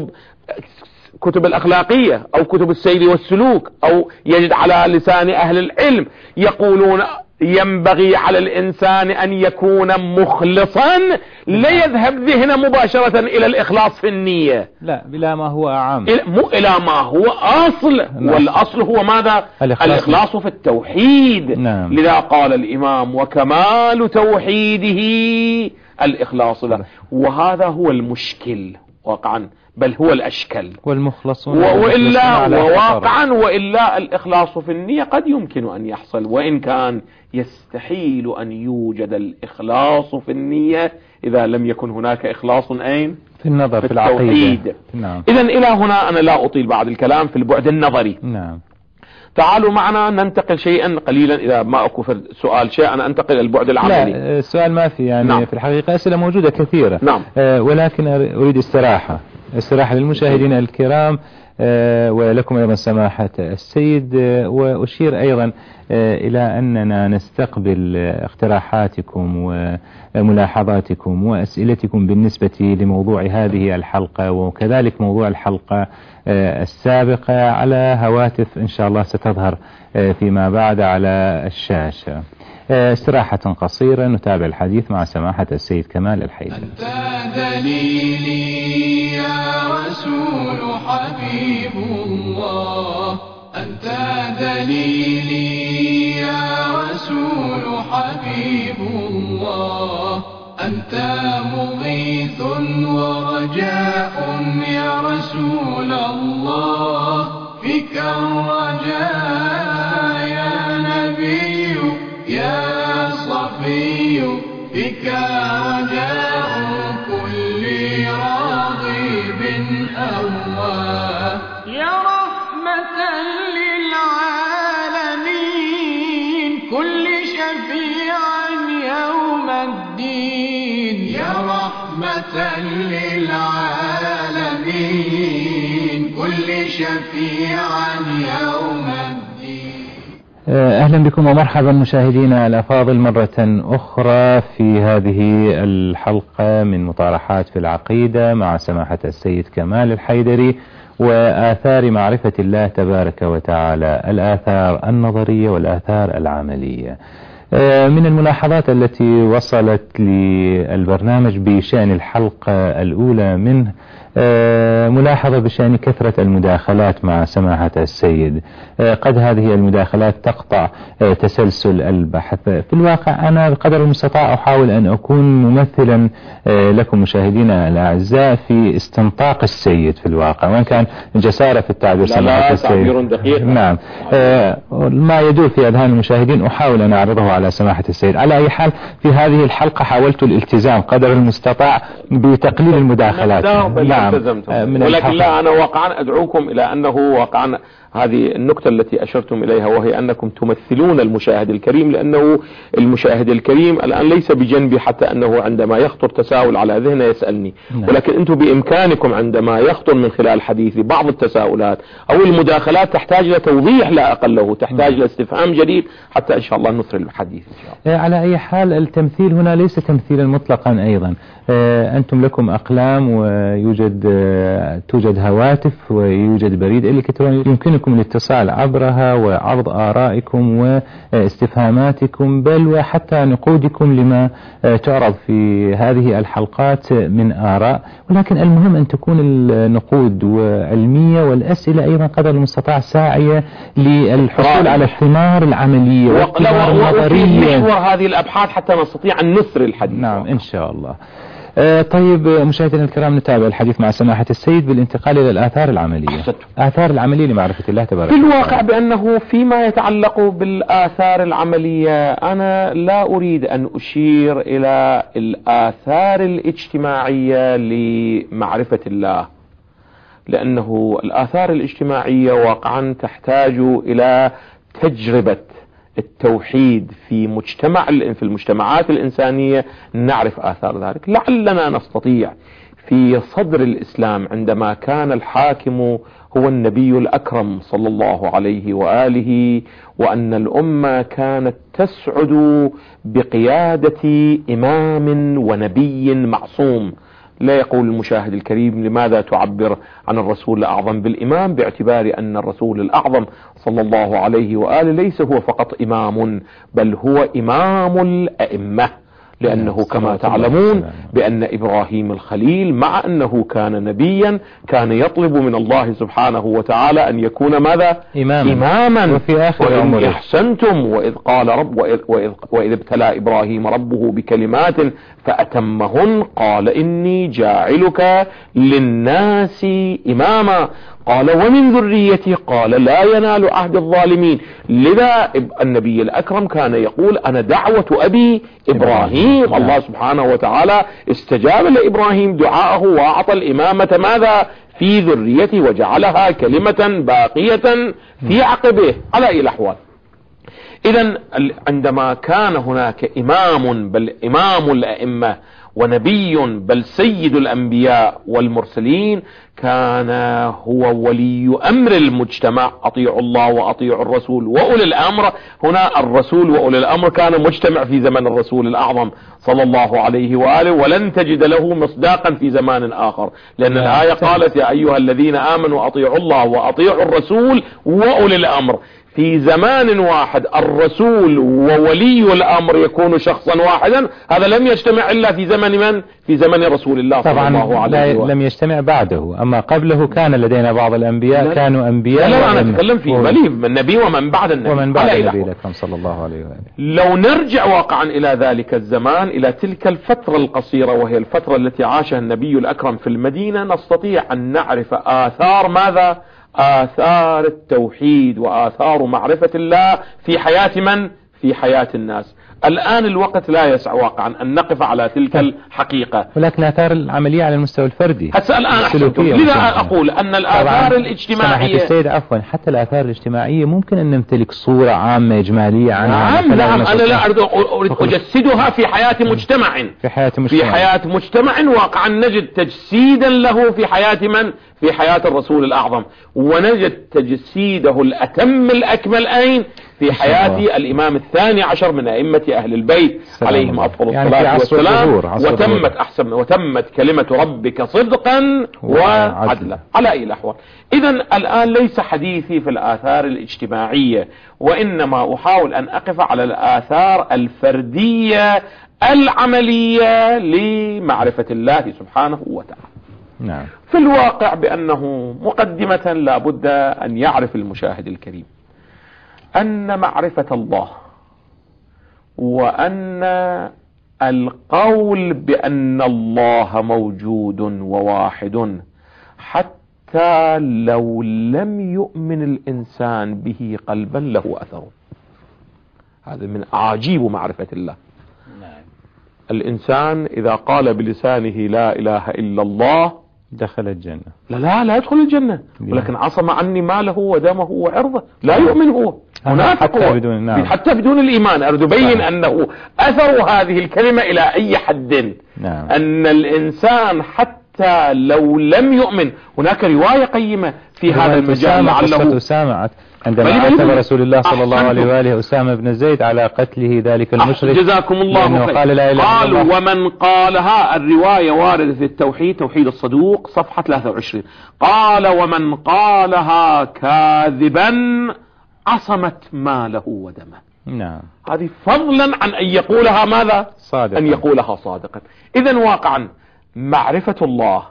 كتب الأخلاقية أو كتب السير والسلوك أو يجد على لسان أهل العلم يقولون ينبغي على الإنسان أن يكون مخلصا، لا يذهب ذهنه مباشرة إلى الإخلاص في النية، لا، إلى ما هو أعم، إلى ما هو أصل. والأصل هو ماذا؟ الإخلاص في التوحيد. نعم. لذا قال الإمام وكمال توحيده الإخلاص له. وهذا هو المشكل واقعا، بل هو الأشكل. والمخلصون وإلا وواقعا وإلا الإخلاص في النية قد يمكن أن يحصل، وإن كان يستحيل أن يوجد الإخلاص في النية إذا لم يكن هناك إخلاص أين؟ في النظر، في العقيدة. نعم. إذن إلى هنا أنا لا أطيل بعد الكلام في البعد النظري. نعم. تعالوا معنا ننتقل شيئا قليلا، إذا ما أكو سؤال شيء أنا أنتقل إلى البعد العملي. لا، السؤال ما في يعني. نعم. في الحقيقة أسئلة موجودة كثيرة. نعم. ولكن أريد استراحة. استراحة للمشاهدين الكرام ولكم أيضا سماحة السيد. وأشير أيضا إلى أننا نستقبل اقتراحاتكم وملاحظاتكم وأسئلتكم بالنسبة لموضوع هذه الحلقة وكذلك موضوع الحلقة السابقة على هواتف إن شاء الله ستظهر فيما بعد على الشاشة. استراحة قصيرة نتابع الحديث مع سماحة السيد كمال الحيدري. أنت دليلي يا رسول حبيب الله، أنت دليلي يا رسول حبيب الله، أنت مغيث ورجاء يا رسول الله، فيك الرجاء يا نبي يا صفي، فيك رجاء كل راغب أواه، يا رحمة للعالمين كل شفيع يوم الدين، يا رحمة للعالمين كل شفيع يوم الدين. أهلا بكم ومرحبا مشاهدينا الأفاضل مرة أخرى في هذه الحلقة من مطارحات في العقيدة مع سماحة السيد كمال الحيدري وآثار معرفة الله تبارك وتعالى، الآثار النظرية والآثار العملية. من الملاحظات التي وصلت للبرنامج بشأن الحلقة الأولى منه ملاحظة بشأن كثرة المداخلات مع سماحة السيد. قد هذه المداخلات تقطع تسلسل البحث. في الواقع أنا بقدر المستطاع أحاول أن أكون ممثلا لكم مشاهدينا الأعزاء في استنطاق السيد في الواقع، وإن كان جسارة في التعبير سماحة السيد. نعم، ما يدور في أذهان المشاهدين أحاول أن أعرضه على سماحة السيد. على أي حال في هذه الحلقة حاولت الالتزام قدر المستطاع بتقليل المداخلات. ولكن لا، أنا واقعا أدعوكم إلى أنه واقعا هذه النقطة التي أشرتم إليها، وهي أنكم تمثلون المشاهد الكريم، لأنه المشاهد الكريم الآن ليس بجنبي حتى أنه عندما يخطر تساؤل على ذهنه يسألني، ولكن أنتم بإمكانكم عندما يخطر من خلال حديثي بعض التساؤلات أو المداخلات تحتاج إلى توضيح لا أقل له، تحتاج إلى استفهام جديد حتى إن شاء الله نثري الحديث إن شاء الله. على أي حال التمثيل هنا ليس تمثيلا مطلقا أيضا. أنتم لكم أقلام توجد هواتف ويوجد بريد إلكتروني يمكنكم الاتصال عبرها وعرض آرائكم واستفهاماتكم بل وحتى نقودكم لما تعرض في هذه الحلقات من آراء، ولكن المهم أن تكون النقود علمية والأسئلة أيضا قدر المستطاع ساعية للحصول على الثمار العملية والثمار النظرية هذه الأبحاث حتى نستطيع أن نثري الحديث. نعم إن شاء الله. طيب مشاهدينا الكرام نتابع الحديث مع سماحة السيد بالانتقال إلى الآثار العملية. آثار العملية لمعرفة الله تبارك وتعالى. في الواقع بأنه فيما يتعلق بالآثار العملية أنا لا أريد أن أشير إلى الآثار الاجتماعية لمعرفة الله، لأنه الآثار الاجتماعية واقعا تحتاج إلى تجربة التوحيد في المجتمعات الإنسانية نعرف آثار ذلك. لعلنا نستطيع في صدر الإسلام عندما كان الحاكم هو النبي الأكرم صلى الله عليه وآله، وأن الأمة كانت تسعد بقيادة إمام ونبي معصوم. لا يقول المشاهد الكريم لماذا تعبر عن الرسول الأعظم بالإمام، باعتبار أن الرسول الأعظم صلى الله عليه وآله ليس هو فقط إمام بل هو إمام الأئمة، لأنه كما تعلمون بأن إبراهيم الخليل مع أنه كان نبيا كان يطلب من الله سبحانه وتعالى أن يكون ماذا؟ إماما. وفي آخر وإن أحسنتم وإذ ابتلى إبراهيم ربه بكلمات فأتمهن قال إني جاعلك للناس إماما، قال ومن ذريتي قال لا ينال عهد الظالمين. لذا النبي الأكرم كان يقول أنا دعوة أبي إبراهيم. الله سبحانه وتعالى استجاب لإبراهيم دعاءه وأعطى الإمامة ماذا؟ في ذريته وجعلها كلمة باقية في عقبه على أي الأحوال. إذن عندما كان هناك إمام بل إمام الأئمة ونبي بل سيد الأنبياء والمرسلين، كان هو ولي أمر المجتمع. أطيعوا الله وأطيعوا الرسول وأولي الأمر. هنا الرسول وأولي الأمر كان مجتمع في زمن الرسول الأعظم صلى الله عليه وآله، ولن تجد له مصداقا في زمان آخر، لأن الآية قالت يا أيها الذين آمنوا أطيعوا الله وأطيعوا الرسول وأولي الأمر. في زمان واحد الرسول وولي الأمر يكون شخصا واحدا، هذا لم يجتمع إلا في زمن من؟ في زمن رسول الله صلى الله عليه وسلم. لم يجتمع بعده، أما قبله كان لدينا بعض الأنبياء لا كانوا أنبياء. لا أنا أتكلم في النبي ومن بعد النبي ومن بعد النبي لكم صلى الله عليه وآله. لو نرجع واقعا إلى ذلك الزمان، إلى تلك الفترة القصيرة وهي الفترة التي عاشها النبي الأكرم في المدينة، نستطيع أن نعرف آثار ماذا؟ آثار التوحيد وآثار معرفة الله في حياة من؟ في حياة الناس. الآن الوقت لا يسع واقعا أن نقف على تلك الحقيقة، ولكن آثار العملية على المستوى الفردي. حتى الآن لذا أقول أن الآثار الاجتماعية، السيد عفوا، حتى الآثار الاجتماعية ممكن أن نمتلك صورة عامة إجمالية عنها. نعم أنا لا أريد أجسدها في حياة مجتمع، في حياة مجتمع واقعا نجد تجسيدا له في حياة من؟ في حياة الرسول الأعظم، ونجد تجسيده الأتم الأكمل أين؟ في حياة الإمام الثاني عشر من أئمة أهل البيت عليهم أفضل الصلاة والسلام. وتمت كلمة ربك صدقا وعدلا على أي الأحوال. إذن الآن ليس حديثي في الآثار الاجتماعية، وإنما أحاول أن أقف على الآثار الفردية العملية لمعرفة الله سبحانه وتعالى. نعم. في الواقع بأنه مقدمة لا بد أن يعرف المشاهد الكريم أن معرفة الله وأن القول بأن الله موجود وواحد، حتى لو لم يؤمن الإنسان به قلبا له أثر. هذا من أعاجيب معرفة الله. الإنسان إذا قال بلسانه لا إله إلا الله دخل الجنة. لا يدخل الجنة، ولكن عصم عني ماله ودمه وعرضه، لا يؤمن هو. حتى بدون الإيمان. أريد أبين أنه أثر هذه الكلمة إلى أي حد. نعم. أن الإنسان حتى لو لم يؤمن، هناك رواية قيمة في هذا المجال لعله سامعت عندما عاتب رسول الله صلى الله عليه وآله أسامة بن زيد على قتله ذلك المشرك. جزاكم الله خير. قال ومن قالها، الرواية واردة في التوحيد، توحيد الصدوق صفحة 23، قال ومن قالها كاذبا عصمت ماله ودمه. نعم. هذه فضلا عن أن يقولها ماذا؟ صادقا. أن يقولها صادقا. إذن واقعا معرفة الله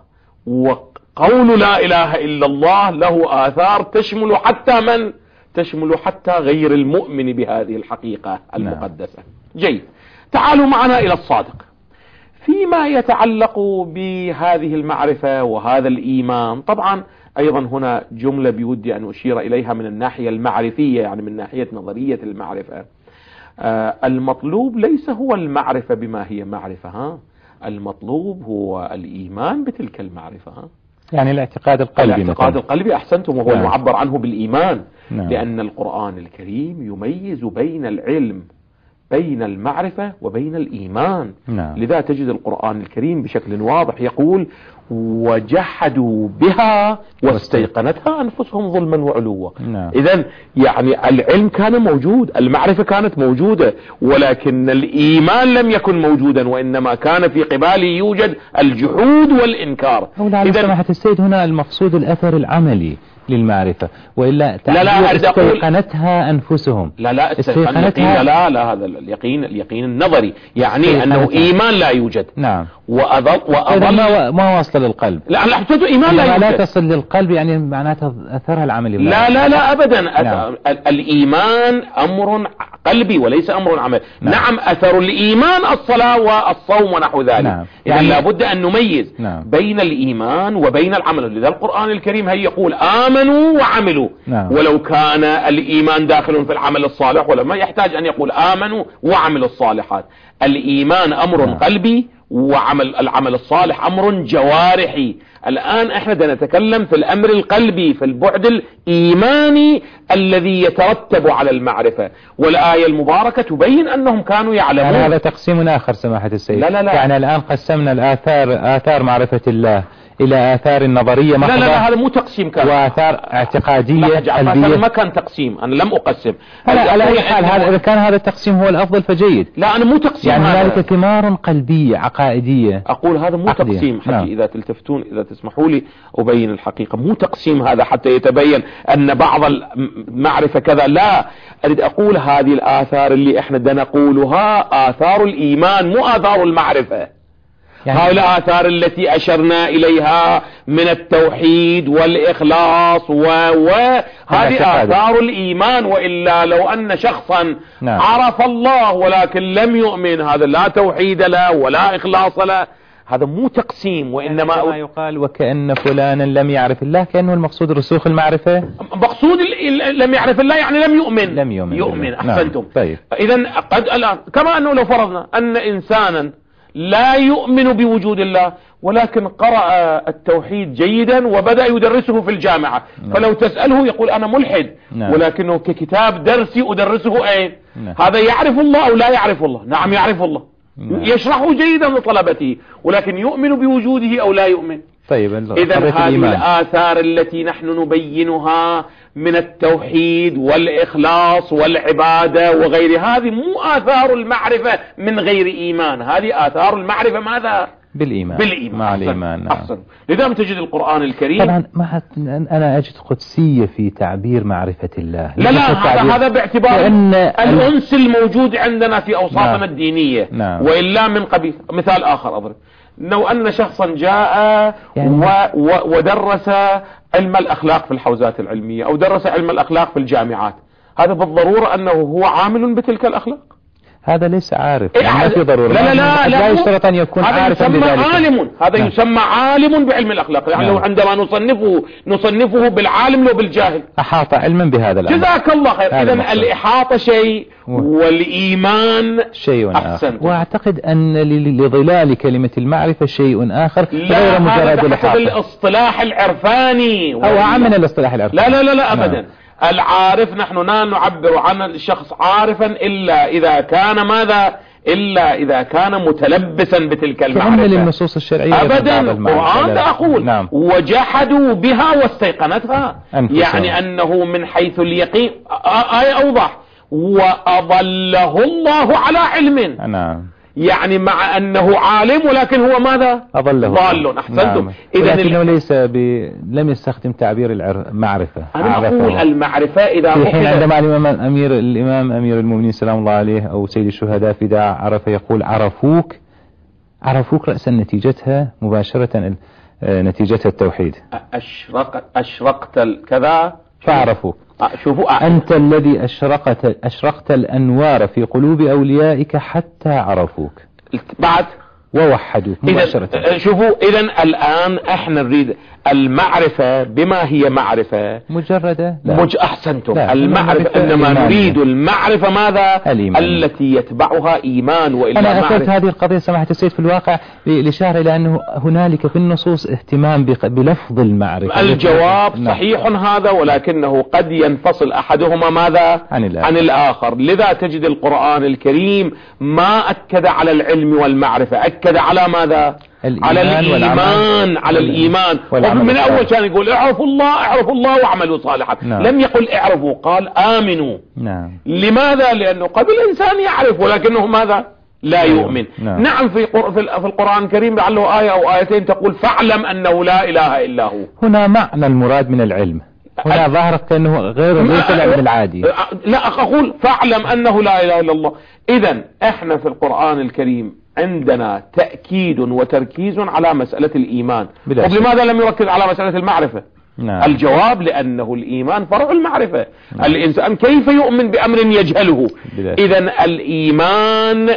وقول لا إله إلا الله له آثار تشمل حتى من؟ تشمل حتى غير المؤمن بهذه الحقيقة المقدسة. جيد، تعالوا معنا إلى الصادق فيما يتعلق بهذه المعرفة وهذا الإيمان. طبعا أيضا هنا جملة بودي أن أشير إليها من الناحية المعرفية، يعني من ناحية نظرية المعرفة. المطلوب ليس هو المعرفة بما هي معرفة، المطلوب هو الإيمان بتلك المعرفة. يعني الاعتقاد القلبي. الاعتقاد القلبي أحسنتم، وهو المعبر عنه بالإيمان. نعم. لأن القرآن الكريم يميز بين العلم، بين المعرفة وبين الإيمان. نعم. لذا تجد القرآن الكريم بشكل واضح يقول وجحدوا بها واستيقنتها أنفسهم ظلما وعلوا. نعم. إذن يعني العلم كان موجود، المعرفة كانت موجودة، ولكن الإيمان لم يكن موجودا، وإنما كان في قباله يوجد الجحود والإنكار. إذن سماحة السيد هنا المقصود الأثر العملي للمعرفة، وإلا لا استيقنتها أنفسهم. لا استيقنتها لا هذا اليقين النظري، يعني أنه إيمان لا يوجد. نعم. وأضل ما وصل للقلب. لا حسيته إيمان لا يوجد. لا تصل للقلب، يعني معناتها أثرها العملي. لا أبدا. نعم. الإيمان أمر قلبي وليس أمر عملي. نعم أثر الإيمان الصلاة والصوم ونحو ذلك. نعم. يعني لابد أن نميز بين الإيمان وبين العمل. لذا القرآن الكريم هي يقول آمنوا وعملوا. ولو كان الإيمان داخل في العمل الصالح، ولما يحتاج أن يقول آمنوا وعملوا الصالحات. الإيمان أمر قلبي وعمل العمل الصالح أمر جوارحي. الآن احنا نتكلم في الأمر القلبي، في البعد الإيماني الذي يترتب على المعرفة. والآية المباركة تبين أنهم كانوا يعلمون. يعني هذا تقسيم آخر سماحة السيد. لا لا لا. يعني الآن قسمنا آثار معرفة الله إلى آثار نظرية محضة. لا لا لا، هذا مو تقسيم كان، وآثار اعتقادية قلبية. هذا ما كان تقسيم، أنا لم أقسم. على أي حال إذا كان هذا التقسيم هو الأفضل فجيد. لا أنا مو تقسيم، يعني هنالك ثمار قلبية عقائدية. أقول هذا مو عقدية. تقسيم، حتى نعم. إذا تلتفتون، إذا تسمحوا لي أبين الحقيقة. مو تقسيم هذا حتى يتبين أن بعض المعرفة كذا، لا، أريد أقول هذه الآثار اللي إحنا نقولها آثار الإيمان مو آثار المعرفة. يعني هؤلاء الآثار التي أشرنا إليها من التوحيد والإخلاص هذه آثار الإيمان. وإلا لو أن شخصا نعم. عرف الله ولكن لم يؤمن، هذا لا توحيد له ولا إخلاص له، هذا مو تقسيم. وإنما كما يقال وكأن فلانا لم يعرف الله، كأنه المقصود رسوخ المعرفة. مقصود لم يعرف الله يعني لم يؤمن. لم يؤمن. أحسنتم. نعم. طيب. إذن قد الآن كما أنه لو فرضنا أن إنسانا لا يؤمن بوجود الله ولكن قرأ التوحيد جيدا وبدأ يدرسه في الجامعة، نعم. فلو تسأله يقول أنا ملحد، نعم. ولكنه ككتاب درسي أدرسه أين؟ نعم. هذا يعرف الله أو لا يعرف الله؟ نعم يعرف الله. نعم. يشرحه جيدا لطلبته، ولكن يؤمن بوجوده أو لا يؤمن. طيب. إذن هذه الآثار التي نحن نبينها من التوحيد والإخلاص والعبادة وغير، هذه مو آثار المعرفة من غير إيمان، هذه آثار المعرفة ماذا؟ بالإيمان. مع الإيمان. نعم. أحسن. لذا تجد القرآن الكريم. طبعا أنا أجد قدسية في تعبير معرفة الله. لا هذا باعتبار الأنس الموجود عندنا في أوصافنا نعم. الدينية. نعم. وإلا من قبيل مثال آخر أضرب، لو أن شخصا جاء يعني ودرس علم الأخلاق في الحوزات العلمية أو درس علم الأخلاق في الجامعات، هذا بالضرورة أنه هو عامل بتلك الأخلاق؟ هذا ليس عارف. يعني ما في ضرورة. لا يشترط أن يكون عارفا بذلك. هذا يسمى عالم بعلم الأخلاق. يعني لو عندما نصنفه بالعالم لو بالجاهل. أحاط علما بهذا الأمر. جزاك الله خير. إذن الإحاطة شيء والإيمان شيء آخر. وأعتقد أن لظلال كلمة المعرفة شيء آخر غير مجرد الإحاطة. الاصطلاح العرفاني أو أعم من الاصطلاح العرفاني. لا أبدا. العارف نحن لا نعبر عن الشخص عارفا إلا إذا كان ماذا؟ إلا إذا كان متلبسا بتلك المعرفة. فهم للنصوص الشرعية أبدا. القرآن أقول نعم. وجحدوا بها واستيقنتها، يعني أنه من حيث اليقين. آية أوضح، وأضله الله على علم. نعم. يعني مع أنه عالم ولكن هو ماذا؟ أضله. ضال. أحسنتم. نعم. لكنه ليس لم يستخدم تعبير المعرفة. أنا أقول المعرفة إذا في حين عندما الإمام أمير المؤمنين سلام الله عليه أو سيد الشهداء في داع عرفة يقول عرفوك رأسا نتيجتها مباشرة نتيجتها التوحيد. أشرقت كذا فعرفوك. شوفوا أنت الذي أشرقت الأنوار في قلوب أوليائك حتى عرفوك بعد ووحدوك مباشرة. شوفوا إذن الآن احنا نريد المعرفة بما هي معرفة مجردة. أحسنتم. المعرفة إنما نريد المعرفة ماذا؟ الإيمان. التي يتبعها إيمان. وإلا أنا أثرت هذه القضية سماحة السيد في الواقع لإشارة إلى أنه هنالك في النصوص اهتمام بلفظ المعرفة. الجواب صحيح هذا، ولكنه قد ينفصل أحدهما ماذا؟ عن الآخر. لذا تجد القرآن الكريم ما أكد على العلم والمعرفة، أكد على ماذا؟ على الإيمان. على الإيمان. من أول كان يقول اعرفوا الله واعملوا صالحا. نعم. لم يقل اعرفوا، قال آمنوا. نعم. لماذا؟ لأنه قد الإنسان يعرف ولكنه ماذا؟ لا يؤمن. نعم. في القرآن الكريم لعله آية أو آيتين تقول فاعلم أنه لا إله إلا هو. هنا معنى المراد من العلم. هنا ظاهرت كأنه غير العلم العادي. لا أقول فاعلم أنه لا إله إلا الله. إذن احنا في القرآن الكريم عندنا تأكيد وتركيز على مسألة الإيمان. ولماذا لم يركز على مسألة المعرفة؟ نعم. الجواب لأنه الإيمان فرع المعرفة. نعم. الإنسان كيف يؤمن بأمر يجهله؟ إذن الإيمان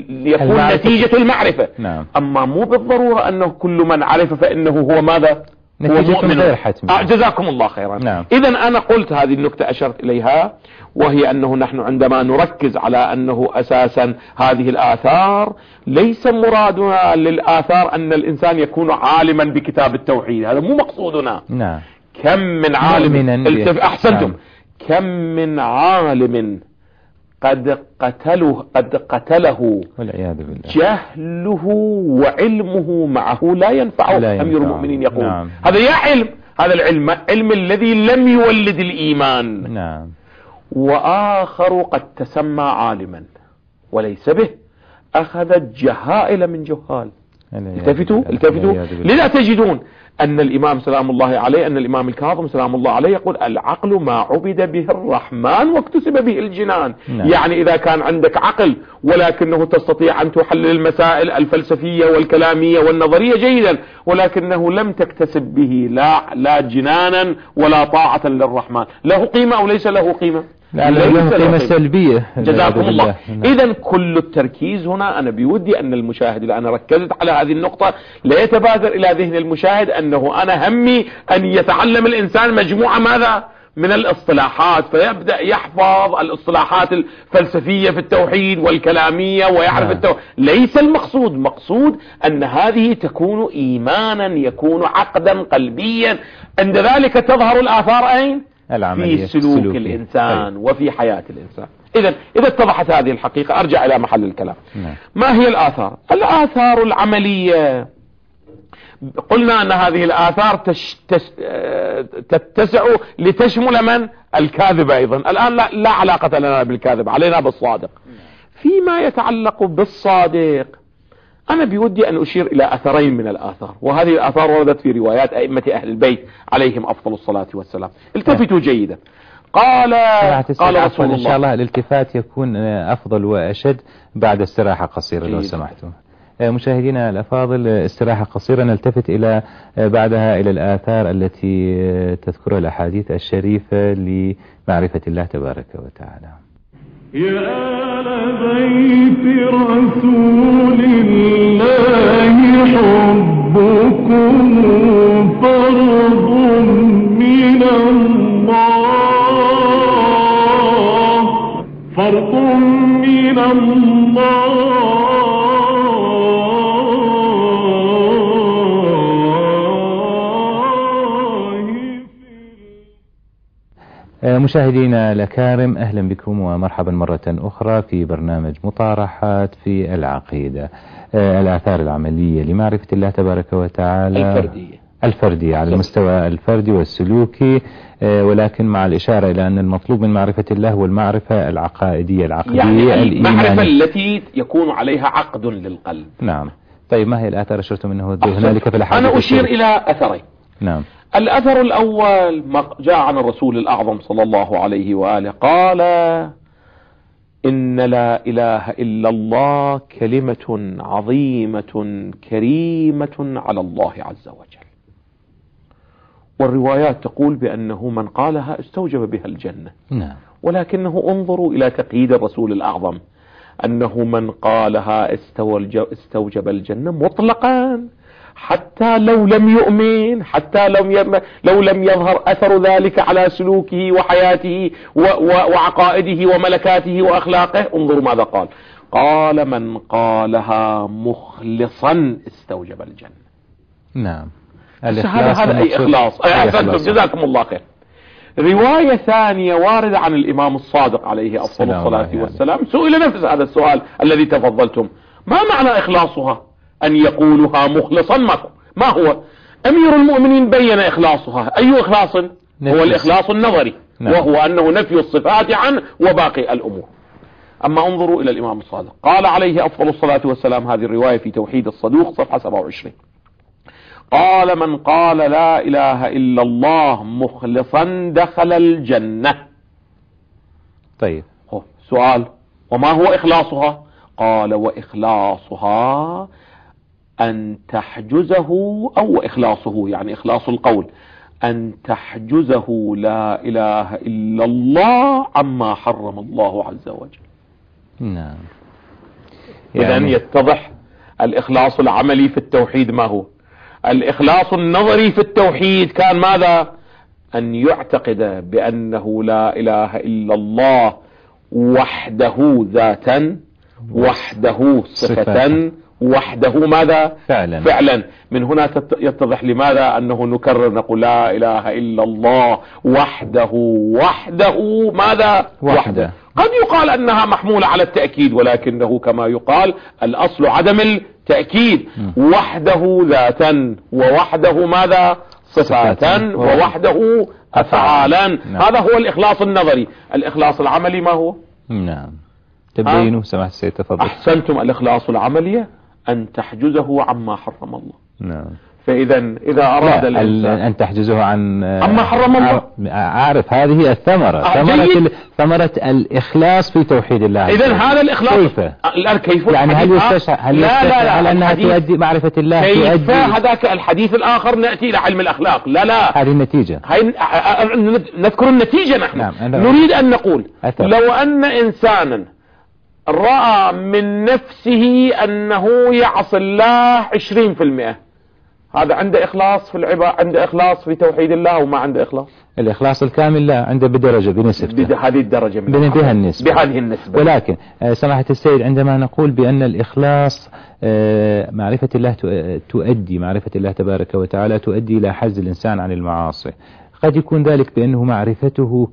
يكون نتيجة المعرفة. نعم. أما مو بالضرورة أنه كل من عرف فإنه هو ماذا؟ نتيجة غير حتمية. جزاكم الله خيرا. نعم. إذا أنا قلت هذه النكتة أشرت إليها، وهي أنه نحن عندما نركز على أنه أساسا هذه الآثار ليس مرادنا للآثار أن الإنسان يكون عالما بكتاب التوحيد، هذا مو مقصودنا. نعم. كم من عالم أحسنتم. نعم. كم من عالم قد قتله والعياذ بالله جهله وعلمه معه لا ينفعه. أمير المؤمنين يقول نعم. هذا يا علم، هذا العلم الذي لم يولد الإيمان. نعم. وآخر قد تسمى عالما وليس به، أخذ جهائل من جهال. التفتوا لذا تجدون أن الإمام سلام الله عليه، أن الإمام الكاظم سلام الله عليه يقول العقل ما عبد به الرحمن واكتسب به الجنان. نعم. يعني إذا كان عندك عقل ولكنه تستطيع أن تحلل المسائل الفلسفية والكلامية والنظرية جيدا، ولكنه لم تكتسب به لا جنانا ولا طاعة للرحمن، له قيمة أو ليس له قيمة؟ له قيمة سلبية. جزاكم الله. إذا كل التركيز هنا، أنا بودي أن المشاهد، إذا أنا ركزت على هذه النقطة لا يتبادر إلى ذهن المشاهد أنه أنا همي أن يتعلم الإنسان مجموعة ماذا؟ من الاصطلاحات، فيبدأ يحفظ الاصطلاحات الفلسفية في التوحيد والكلامية ويعرف ليس المقصود. مقصود أن هذه تكون إيمانا، يكون عقدا قلبيا، عند ذلك تظهر الآثار أين؟ في سلوك الإنسان وفي حياة الإنسان. إذا اتضحت هذه الحقيقة أرجع إلى محل الكلام. ما هي الآثار؟ الآثار العملية، قلنا أن هذه الآثار تتسع لتشمل من؟ الكاذب أيضا. الآن لا علاقة لنا بالكاذب، علينا بالصادق. فيما يتعلق بالصادق أنا بودي أن أشير إلى أثرين من الآثار، وهذه الآثار وردت في روايات أئمة أهل البيت عليهم أفضل الصلاة والسلام. التفتوا جيدا. قال رسول الله، إن شاء الله الالتفات يكون أفضل وأشد بعد استراحة قصيرة لو سمحتم. مشاهدينا الأفاضل، استراحة قصيرة نلتفت بعدها إلى الآثار التي تذكرها الأحاديث الشريفة لمعرفة الله تبارك وتعالى. يا آل بيت رسول الله حبكم فرض من الله، فرض من الله. مشاهدينا الأكارم، أهلا بكم ومرحبا مرة أخرى في برنامج مطارحات في العقيدة. الآثار العملية لمعرفة الله تبارك وتعالى الفردية على المستوى الفردي والسلوكي، ولكن مع الإشارة إلى أن المطلوب من معرفة الله هو المعرفة العقائدية يعني المعرفة التي يكون عليها عقد للقلب. نعم. طيب ما هي الآثار أشرتم أنه هنالك في الأحاديث؟ أنا أشير إلى أثرين. نعم. الأثر الأول جاء عن الرسول الأعظم صلى الله عليه وآله قال إن لا إله إلا الله كلمة عظيمة كريمة على الله عز وجل، والروايات تقول بأنه من قالها استوجب بها الجنة. نعم. ولكنه انظروا إلى تقييد الرسول الأعظم أنه من قالها استوجب الجنة مطلقا، حتى لو لم يؤمن، حتى لو لم يظهر أثر ذلك على سلوكه وحياته وعقائده وملكاته وأخلاقه. انظروا ماذا قال. قال من قالها مخلصا استوجب الجنة. نعم. هذا أي إخلاص. أحسنتم، جزاكم الله خير. رواية ثانية واردة عن الإمام الصادق عليه أفضل الصلاة والسلام، سئل نفس هذا السؤال الذي تفضلتم، ما معنى إخلاصها؟ أن يقولها مخلصا. ما هو؟ أمير المؤمنين بين إخلاصها. أي إخلاص؟ هو الإخلاص النظري. نعم. وهو أنه نفي الصفات عنه وباقي الأمور. أما انظروا إلى الإمام الصادق، قال عليه أفضل الصلاة والسلام، هذه الرواية في توحيد الصدوق صفحة 27، قال من قال لا إله إلا الله مخلصا دخل الجنة. طيب سؤال، وما هو إخلاصها؟ قال وإخلاصها أن تحجزه، أو إخلاصه يعني إخلاص القول، أن تحجزه لا إله إلا الله عما حرم الله عز وجل. نعم. إذن يتضح الإخلاص العملي في التوحيد ما هو؟ الإخلاص النظري في التوحيد كان ماذا؟ أن يعتقد بأنه لا إله إلا الله وحده ذاتا، وحده صفة، وحده ماذا؟ فعلا. من هنا يتضح لماذا أنه نكرر نقول لا إله إلا الله وحده ماذا؟ وحده. قد يقال أنها محمولة على التأكيد، ولكنه كما يقال الأصل عدم التأكيد. وحده ذاتا، ووحده ماذا؟ صفاتا، ووحده أفعالا. هذا هو الإخلاص النظري. الإخلاص العملي ما هو؟ نعم، تبينوا سماحة السيد، تفضل. أحسنتم. الإخلاص العملي أن تحجزه عما حرم الله. نعم. فإذا إذا أراد الإنسان أن تحجزه عما حرم الله، أعرف هذه الثمرة، ثمرة الإخلاص في توحيد الله. إذا هذا الإخلاص كيف؟ يعني هل يستشعر هل أنها تؤدي معرفة الله؟ كيف هذاك الحديث الآخر نأتي إلى علم الأخلاق؟ لا هذه النتيجة. نذكر النتيجة. نحن نريد أن نقول لو أن إنسانا رأى من نفسه أنه يعصي الله 20%، هذا عنده إخلاص في العبادة، عنده إخلاص في توحيد الله، وما عنده إخلاص. الإخلاص الكامل لا، عنده بدرجة بنسبته، بهذه الدرجة، بهذه النسبة. ولكن سماحة السيد، عندما نقول بأن الإخلاص معرفة الله تؤدي، معرفة الله تبارك وتعالى تؤدي إلى حجز الإنسان عن المعاصي، قد يكون ذلك بأنه معرفته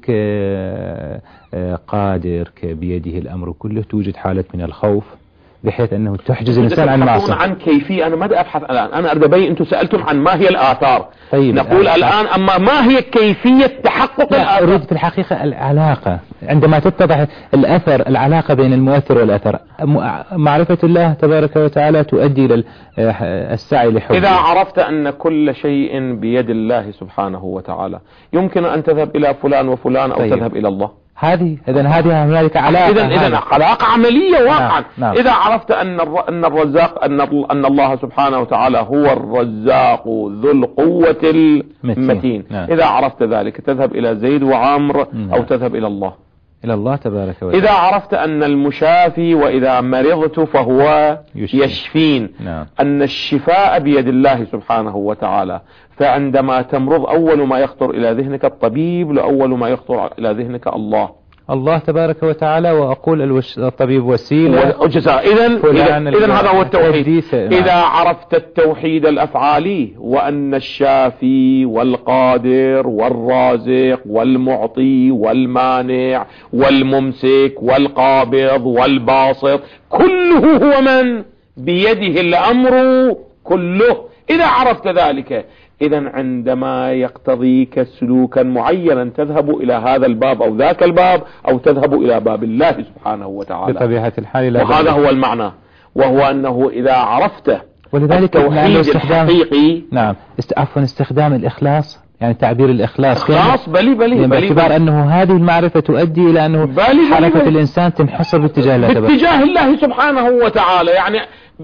كقادر، بيده الأمر كله، توجد حالة من الخوف بحيث أنه تحجز الإنسان عن المعصية. عن كيفية أنا ما أبحث الآن، أنا أريد أبين. أنتم سألتم عن ما هي الآثار. طيب نقول الآن أما ما هي كيفية تحقق الآثار؟ أريد في الحقيقة العلاقة، عندما تتضح الأثر، العلاقة بين المؤثر والأثر. معرفة الله تبارك وتعالى تؤدي إلى السعي لحبه. إذا عرفت أن كل شيء بيد الله سبحانه وتعالى، يمكن أن تذهب إلى فلان وفلان أو تذهب إلى الله. هذه هنالك علاقة. إذن علاقة عملية واقعا. نعم. إذا عرفت أن الرزاق أن الله سبحانه وتعالى هو الرزاق ذو القوة المتين. نعم. إذا عرفت ذلك تذهب إلى زيد وعمر. نعم. أو تذهب إلى الله. إلى الله تبارك وتعالى. إذا عرفت أن المشافي وإذا مرضت فهو يشفين. نعم. أن الشفاء بيد الله سبحانه وتعالى، فعندما تمرض أول ما يخطر إلى ذهنك الطبيب، وأول ما يخطر إلى ذهنك الله تبارك وتعالى، وأقول الطبيب وسيلة وجزاء. إذن هذا هو التوحيد. إذا عرفت التوحيد الأفعالي، وأن الشافي والقادر والرازق والمعطي والمانع والممسك والقابض والباسط كله هو من بيده الأمر كله، إذا عرفت ذلك، إذا عندما يقتضيك سلوكا معينا تذهب إلى هذا الباب أو ذاك الباب، أو تذهب إلى باب الله سبحانه وتعالى بطبيعة الحال. وهذا هو المعنى، وهو أنه إذا عرفت ولذلك التوحيد الحقيقي. نعم، عفوا، استخدام الإخلاص، يعني تعبير الإخلاص بلي باعتبار أنه هذه المعرفة تؤدي إلى أنه حركة الإنسان تنحصر باتجاه الله سبحانه وتعالى، يعني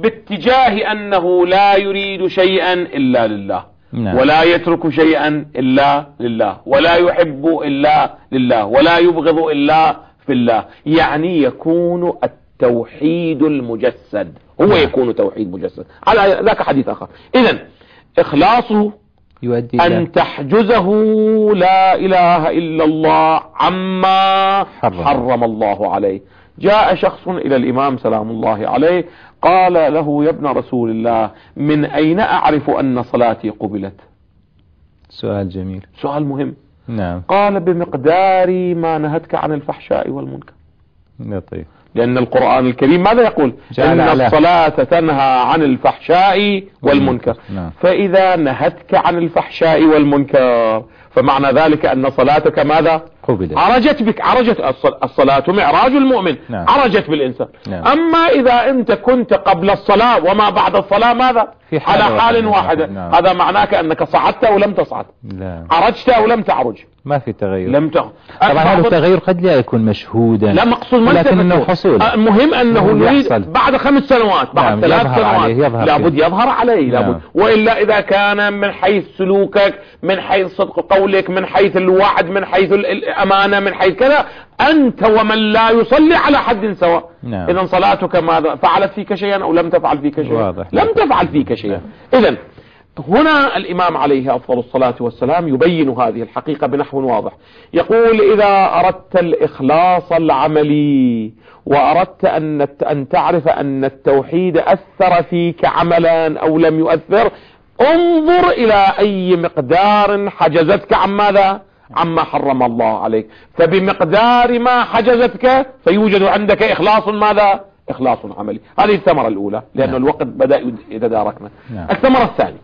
باتجاه أنه لا يريد شيئا إلا لله. نعم. ولا يترك شيئا إلا لله، ولا يحب إلا لله، ولا يبغض إلا في الله. يعني يكون التوحيد المجسد، هو يكون توحيد مجسد. على ذاك حديث آخر. إذن إخلاصه يؤدي أن تحجزه لا إله إلا الله عما حرم الله عليه. جاء شخص إلى الإمام سلام الله عليه، قال له: يا ابن رسول الله، من أين أعرف أن صلاتي قبلت؟ سؤال جميل، سؤال مهم. نعم. قال: بمقدار ما نهتك عن الفحشاء والمنكر. لطيف. لأن القرآن الكريم ماذا يقول؟ إن الصلاة تنهى عن الفحشاء والمنكر. نعم. فإذا نهتك عن الفحشاء والمنكر فمعنى ذلك أن صلاتك ماذا؟ قبلت. عرجت بك. عرجت الصلاة معراج المؤمن. نعم. عرجت بالإنسان. نعم. أما إذا أنت كنت قبل الصلاة وما بعد الصلاة ماذا؟ في على حال واحدة. نعم. هذا معناك أنك صعدت أو لم تصعد. لا. عرجت أو لم تعرج. ما في تغير. لم تغير. طبعا هذا التغير قد لا يكون مشهودا. لا مقصود، لكن انه حصول. المهم انه نريد بعد 5 سنوات، بعد نعم. 3 سنوات لابد يظهر عليه. نعم. لابد. وإلا إذا كان من حيث سلوكك، من حيث صدق قولك، من حيث الوعد، من حيث الأمانة، من حيث كذا، أنت ومن لا يصلي على حد سواء. نعم. إذن صلاتك ماذا؟ فعلت فيك شيئا أو لم تفعل فيك شيئا؟ واضح. لم تفعل فيك شيئا. إذن هنا الإمام عليه أفضل الصلاة والسلام يبين هذه الحقيقة بنحو واضح. يقول إذا أردت الإخلاص العملي وأردت أن تعرف أن التوحيد أثر فيك عملا أو لم يؤثر، انظر إلى أي مقدار حجزتك عن ماذا؟ عما حرم الله عليك، فبمقدار ما حجزتك فيوجد عندك إخلاص ماذا؟ إخلاص عملي. هذه الثمرة الأولى، لأن الوقت بدأ يتداركنا. الثمرة الثانية،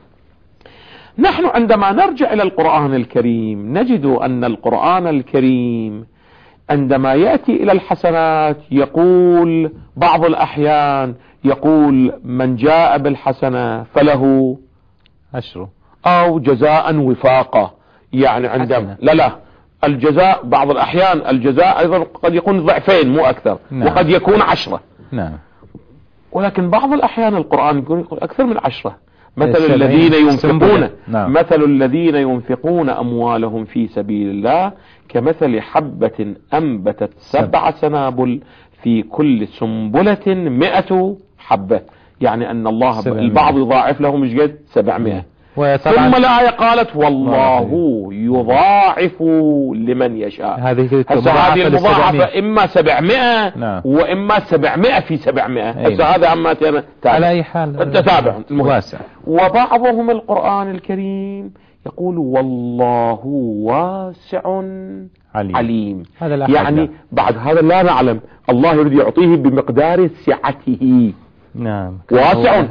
نحن عندما نرجع إلى القرآن الكريم نجد أن القرآن الكريم عندما يأتي إلى الحسنات يقول بعض الأحيان يقول من جاء بالحسنة فله 10 أو جزاء وفاقة، يعني عندما لا الجزاء بعض الأحيان الجزاء أيضا قد يكون ضعفين مو أكثر. نعم. وقد يكون 10. نعم. ولكن بعض الأحيان القرآن يقول أكثر من 10. مثل الذين ينفقون مثل الذين ينفقون أموالهم في سبيل الله كمثل حبة أنبتت 7 سنابل في كل سنبلة 100 حبة، يعني أن الله 700. البعض يضاعف لهم مش قد 700. ثم الآية قالت والله يضاعف لمن يشاء. هذه المضاعفة إما 700 وإما 700 في 700. هذا عما على أي حال تتابع واسع. وبعضهم القرآن الكريم يقول والله واسع عليم. يعني بعد هذا لا نعلم، الله يريد يعطيه بمقدار سعته. نعم. واسع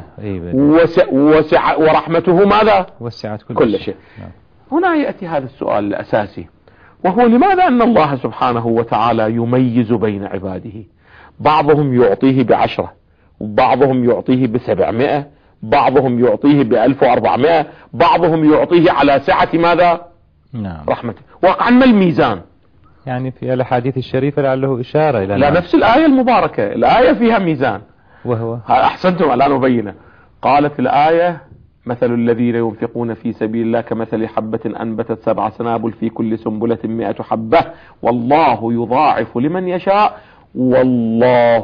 وسع ورحمته ماذا؟ وسعت كل شيء. نعم. هنا يأتي هذا السؤال الأساسي، وهو لماذا أن الله سبحانه وتعالى يميز بين عباده؟ بعضهم يعطيه ب10، وبعضهم يعطيه ب700، بعضهم يعطيه ب1400، بعضهم يعطيه على سعة ماذا؟ نعم. رحمته. واقعا ما الميزان؟ يعني في الأحاديث الشريفة لعله إشارة إلى لا نفس الآية المباركة، الآية فيها ميزان، وهو أحسنتم الآن أبينه. قالت الآية مثل الذين ينفقون في سبيل الله كمثل حبة أنبتت 7 سنابل في كل سنبلة 100 حبة والله يضاعف لمن يشاء والله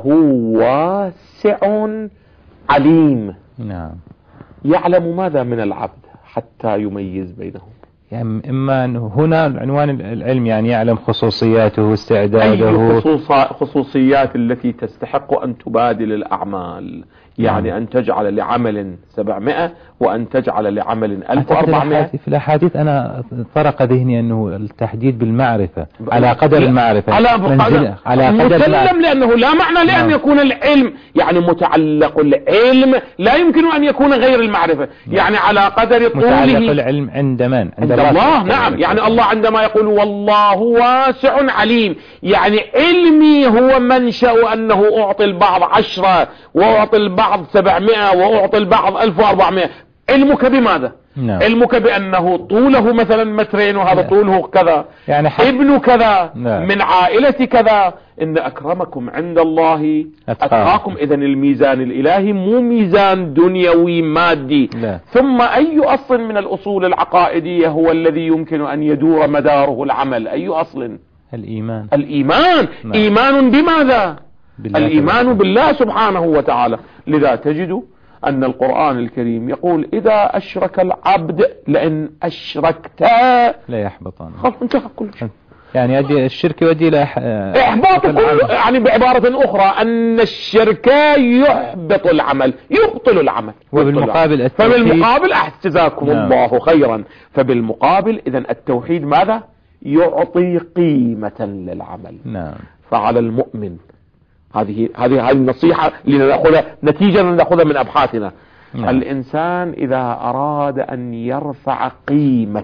واسع عليم. نعم. يعلم ماذا من العبد حتى يميز بينهم. يعني إما هنا عنوان العلم، يعني يعلم خصوصياته واستعداده، أي خصوصيات التي تستحق أن تبادل الأعمال، يعني أن تجعل لعمل 700 وأن تجعل لعمل 1400. في الأحاديث أنا طرق ذهني أنه التحديد بالمعرفة على قدر المعرفة، على قدر مسلم، لأنه لا معنى لأن يكون العلم يعني متعلق العلم لا يمكن أن يكون غير المعرفة، يعني على قدر طوله. متعلق العلم عند من؟ عند الله. نعم. يعني الله عندما يقول والله واسع عليم، يعني علمي هو منشأ أنه أعطي البعض 10 وأعطي البعض 700 وأعطي البعض 1400. علمك بماذا؟ نعم. علمك بأنه طوله مثلا 2 متر وهذا طوله كذا، يعني ابن كذا، نعم. من عائلة كذا، إن أكرمكم عند الله أتقاكم. إذن الميزان الإلهي مو ميزان دنيوي مادي. لا. ثم أي أصل من الأصول العقائدية هو الذي يمكن أن يدور مداره العمل؟ أي أصل؟ الإيمان. الإيمان. نعم. إيمان بماذا؟ الإيمان بالله سبحانه وتعالى. لذا تجد أن القرآن الكريم يقول إذا أشرك العبد لئن أشركت لا يحبطان. خلاص انتهى كل شيء. يعني الشرك يؤدي إلى إحباط كله. يعني بعبارة أخرى أن الشرك يحبط العمل، يبطل العمل. وبالمقابل فبالمقابل جزاكم الله خيرا. فبالمقابل إذن التوحيد ماذا؟ يعطي قيمة للعمل. نعم. فعلى المؤمن، هذه النصيحة لنأخذها نتيجة نأخذها من أبحاثنا. نعم. الإنسان إذا أراد أن يرفع قيمة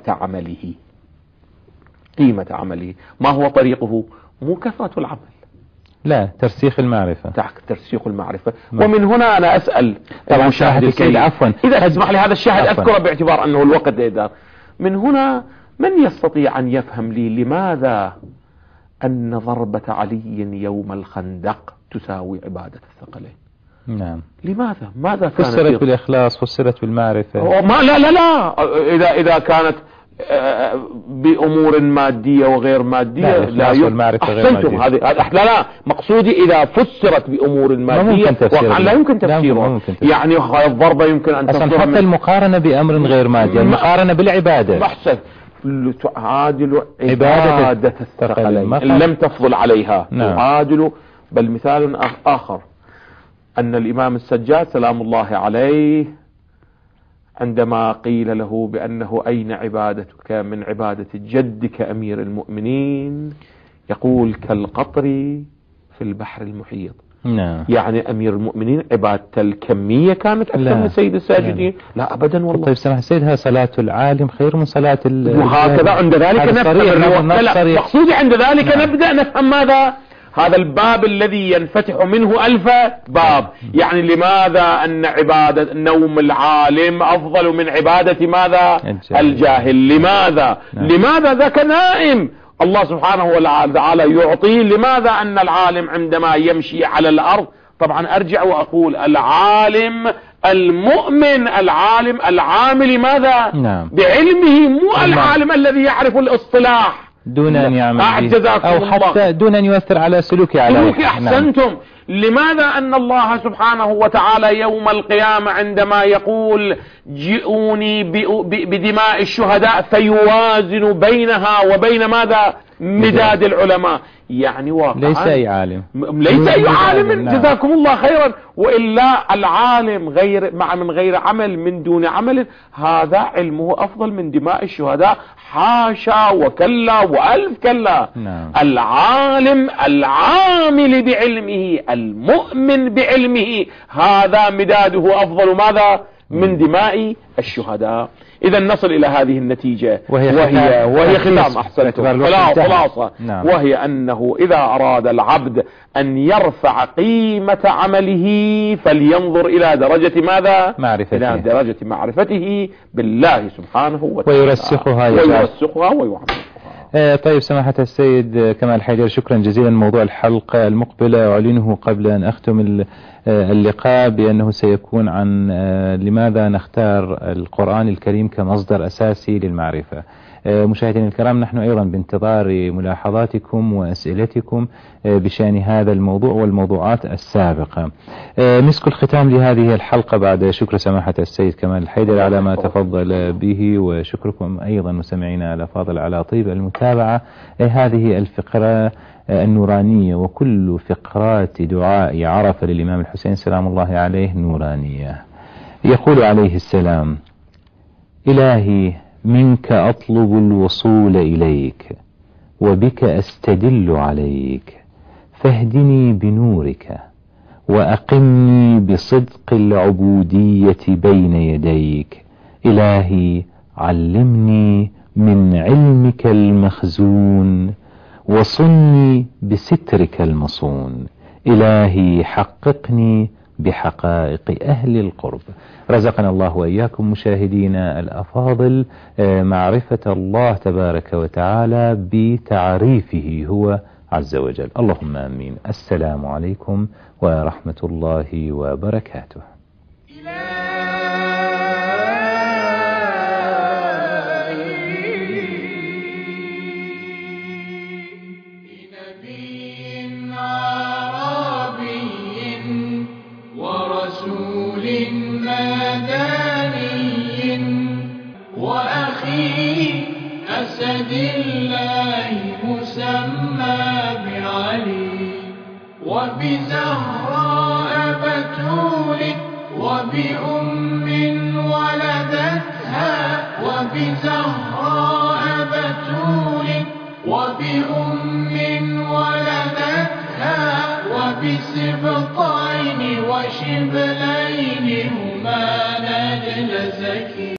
عمله ما هو طريقه؟ مو كثرة العمل، لا، ترسيخ المعرفة. ترسيخ المعرفة. ومن هنا أنا أسأل المشاهد الكريم، عفوا إذا تسمح لي هذا الشاهد أذكره باعتبار أنه الوقت يدار. من هنا من يستطيع أن يفهم لي لماذا أن ضربة علي يوم الخندق تساوي عبادة الثقلين؟ نعم. ماذا كانت فسرت بالإخلاص، فسرت بالمعرفة. لا إذا كانت بأمور مادية وغير مادية. لا المعرفة غير مادية. لا مقصودي إذا فسرت بأمور مادية وقعا لا يمكن تفسيرها. يعني الضربة يمكن أن تفسرها حتى المقارنة بأمر غير مادي، المقارنة بالعبادة أحسن تعادل عبادة الثقلين إن لم تفضل عليها. تعادل. بل مثال آخر أن الإمام السجاد سلام الله عليه عندما قيل له بأنه أين عبادتك من عبادة جدك أمير المؤمنين، يقول كالقطر في البحر المحيط. يعني أمير المؤمنين عبادة الكمية كانت أكثر من سيد الساجدين. لا أبدا والله. طيب سمح سيدها صلاة العالم خير من صلاة وهكذا عند ذلك نفهم. مقصودي عند ذلك نبدأ نفهم ماذا هذا الباب الذي ينفتح منه 1000 باب. يعني لماذا أن عبادة نوم العالم أفضل من عبادة ماذا الجاهل؟ لماذا ذاك نائم الله سبحانه وتعالى يعطيه؟ لماذا أن العالم عندما يمشي على الأرض، طبعا أرجع وأقول العالم المؤمن العالم العامل ماذا بعلمه، مو العالم الذي يعرف الاصطلاح دون أن يعمل أو حتى دون أن يؤثر على سلوكه. أحسنتم. لماذا أن الله سبحانه وتعالى يوم القيامة عندما يقول جئوني بدماء الشهداء فيوازن بينها وبين ماذا مداد العلماء؟ يعني واقعا ليس أي عالم جزاكم الله خيرا. وإلا العالم من غير عمل من دون عمل هذا علمه أفضل من دماء الشهداء. حاشا وكلا وألف كلا. العالم العامل بعلمه المؤمن بعلمه هذا مداده أفضل ماذا من دماء الشهداء. إذا نصل إلى هذه النتيجة وهي ختام خلاصة. وهي أنه إذا أراد العبد أن يرفع قيمة عمله فلينظر إلى درجة ماذا إلى درجة معرفته بالله سبحانه وتعالى ويرسخها ويعملها. طيب سماحة السيد كمال حيدر، شكرا جزيلا. موضوع الحلقة المقبلة أعلنه قبل أن أختم اللقاء بأنه سيكون عن لماذا نختار القرآن الكريم كمصدر أساسي للمعرفة. مشاهدينا الكرام، نحن أيضا بانتظار ملاحظاتكم وأسئلتكم بشأن هذا الموضوع والموضوعات السابقة. مسك الختام لهذه الحلقة بعد شكر سماحة السيد كمال الحيدر على ما تفضل به، وشكركم أيضا مستمعينا الأفاضل على طيب المتابعة هذه الفقرة النورانية. وكل فقرات دعاء عرفة للإمام الحسين سلام الله عليه نورانية. يقول عليه السلام: إلهي منك أطلب الوصول إليك وبك أستدل عليك، فاهدني بنورك وأقمني بصدق العبودية بين يديك. إلهي علمني من علمك المخزون وصني بسترك المصون. إلهي حققني بحقائق أهل القرب. رزقنا الله وإياكم مشاهدينا الأفاضل معرفة الله تبارك وتعالى بتعريفه هو عز وجل. اللهم آمين. السلام عليكم ورحمة الله وبركاته. أسد الله مسمى بعلي وبزهراء بتول وبأم ولدتها وبزهراء بتول وبأم ولدتها وبسبطين وشبلين هما نجل زكي.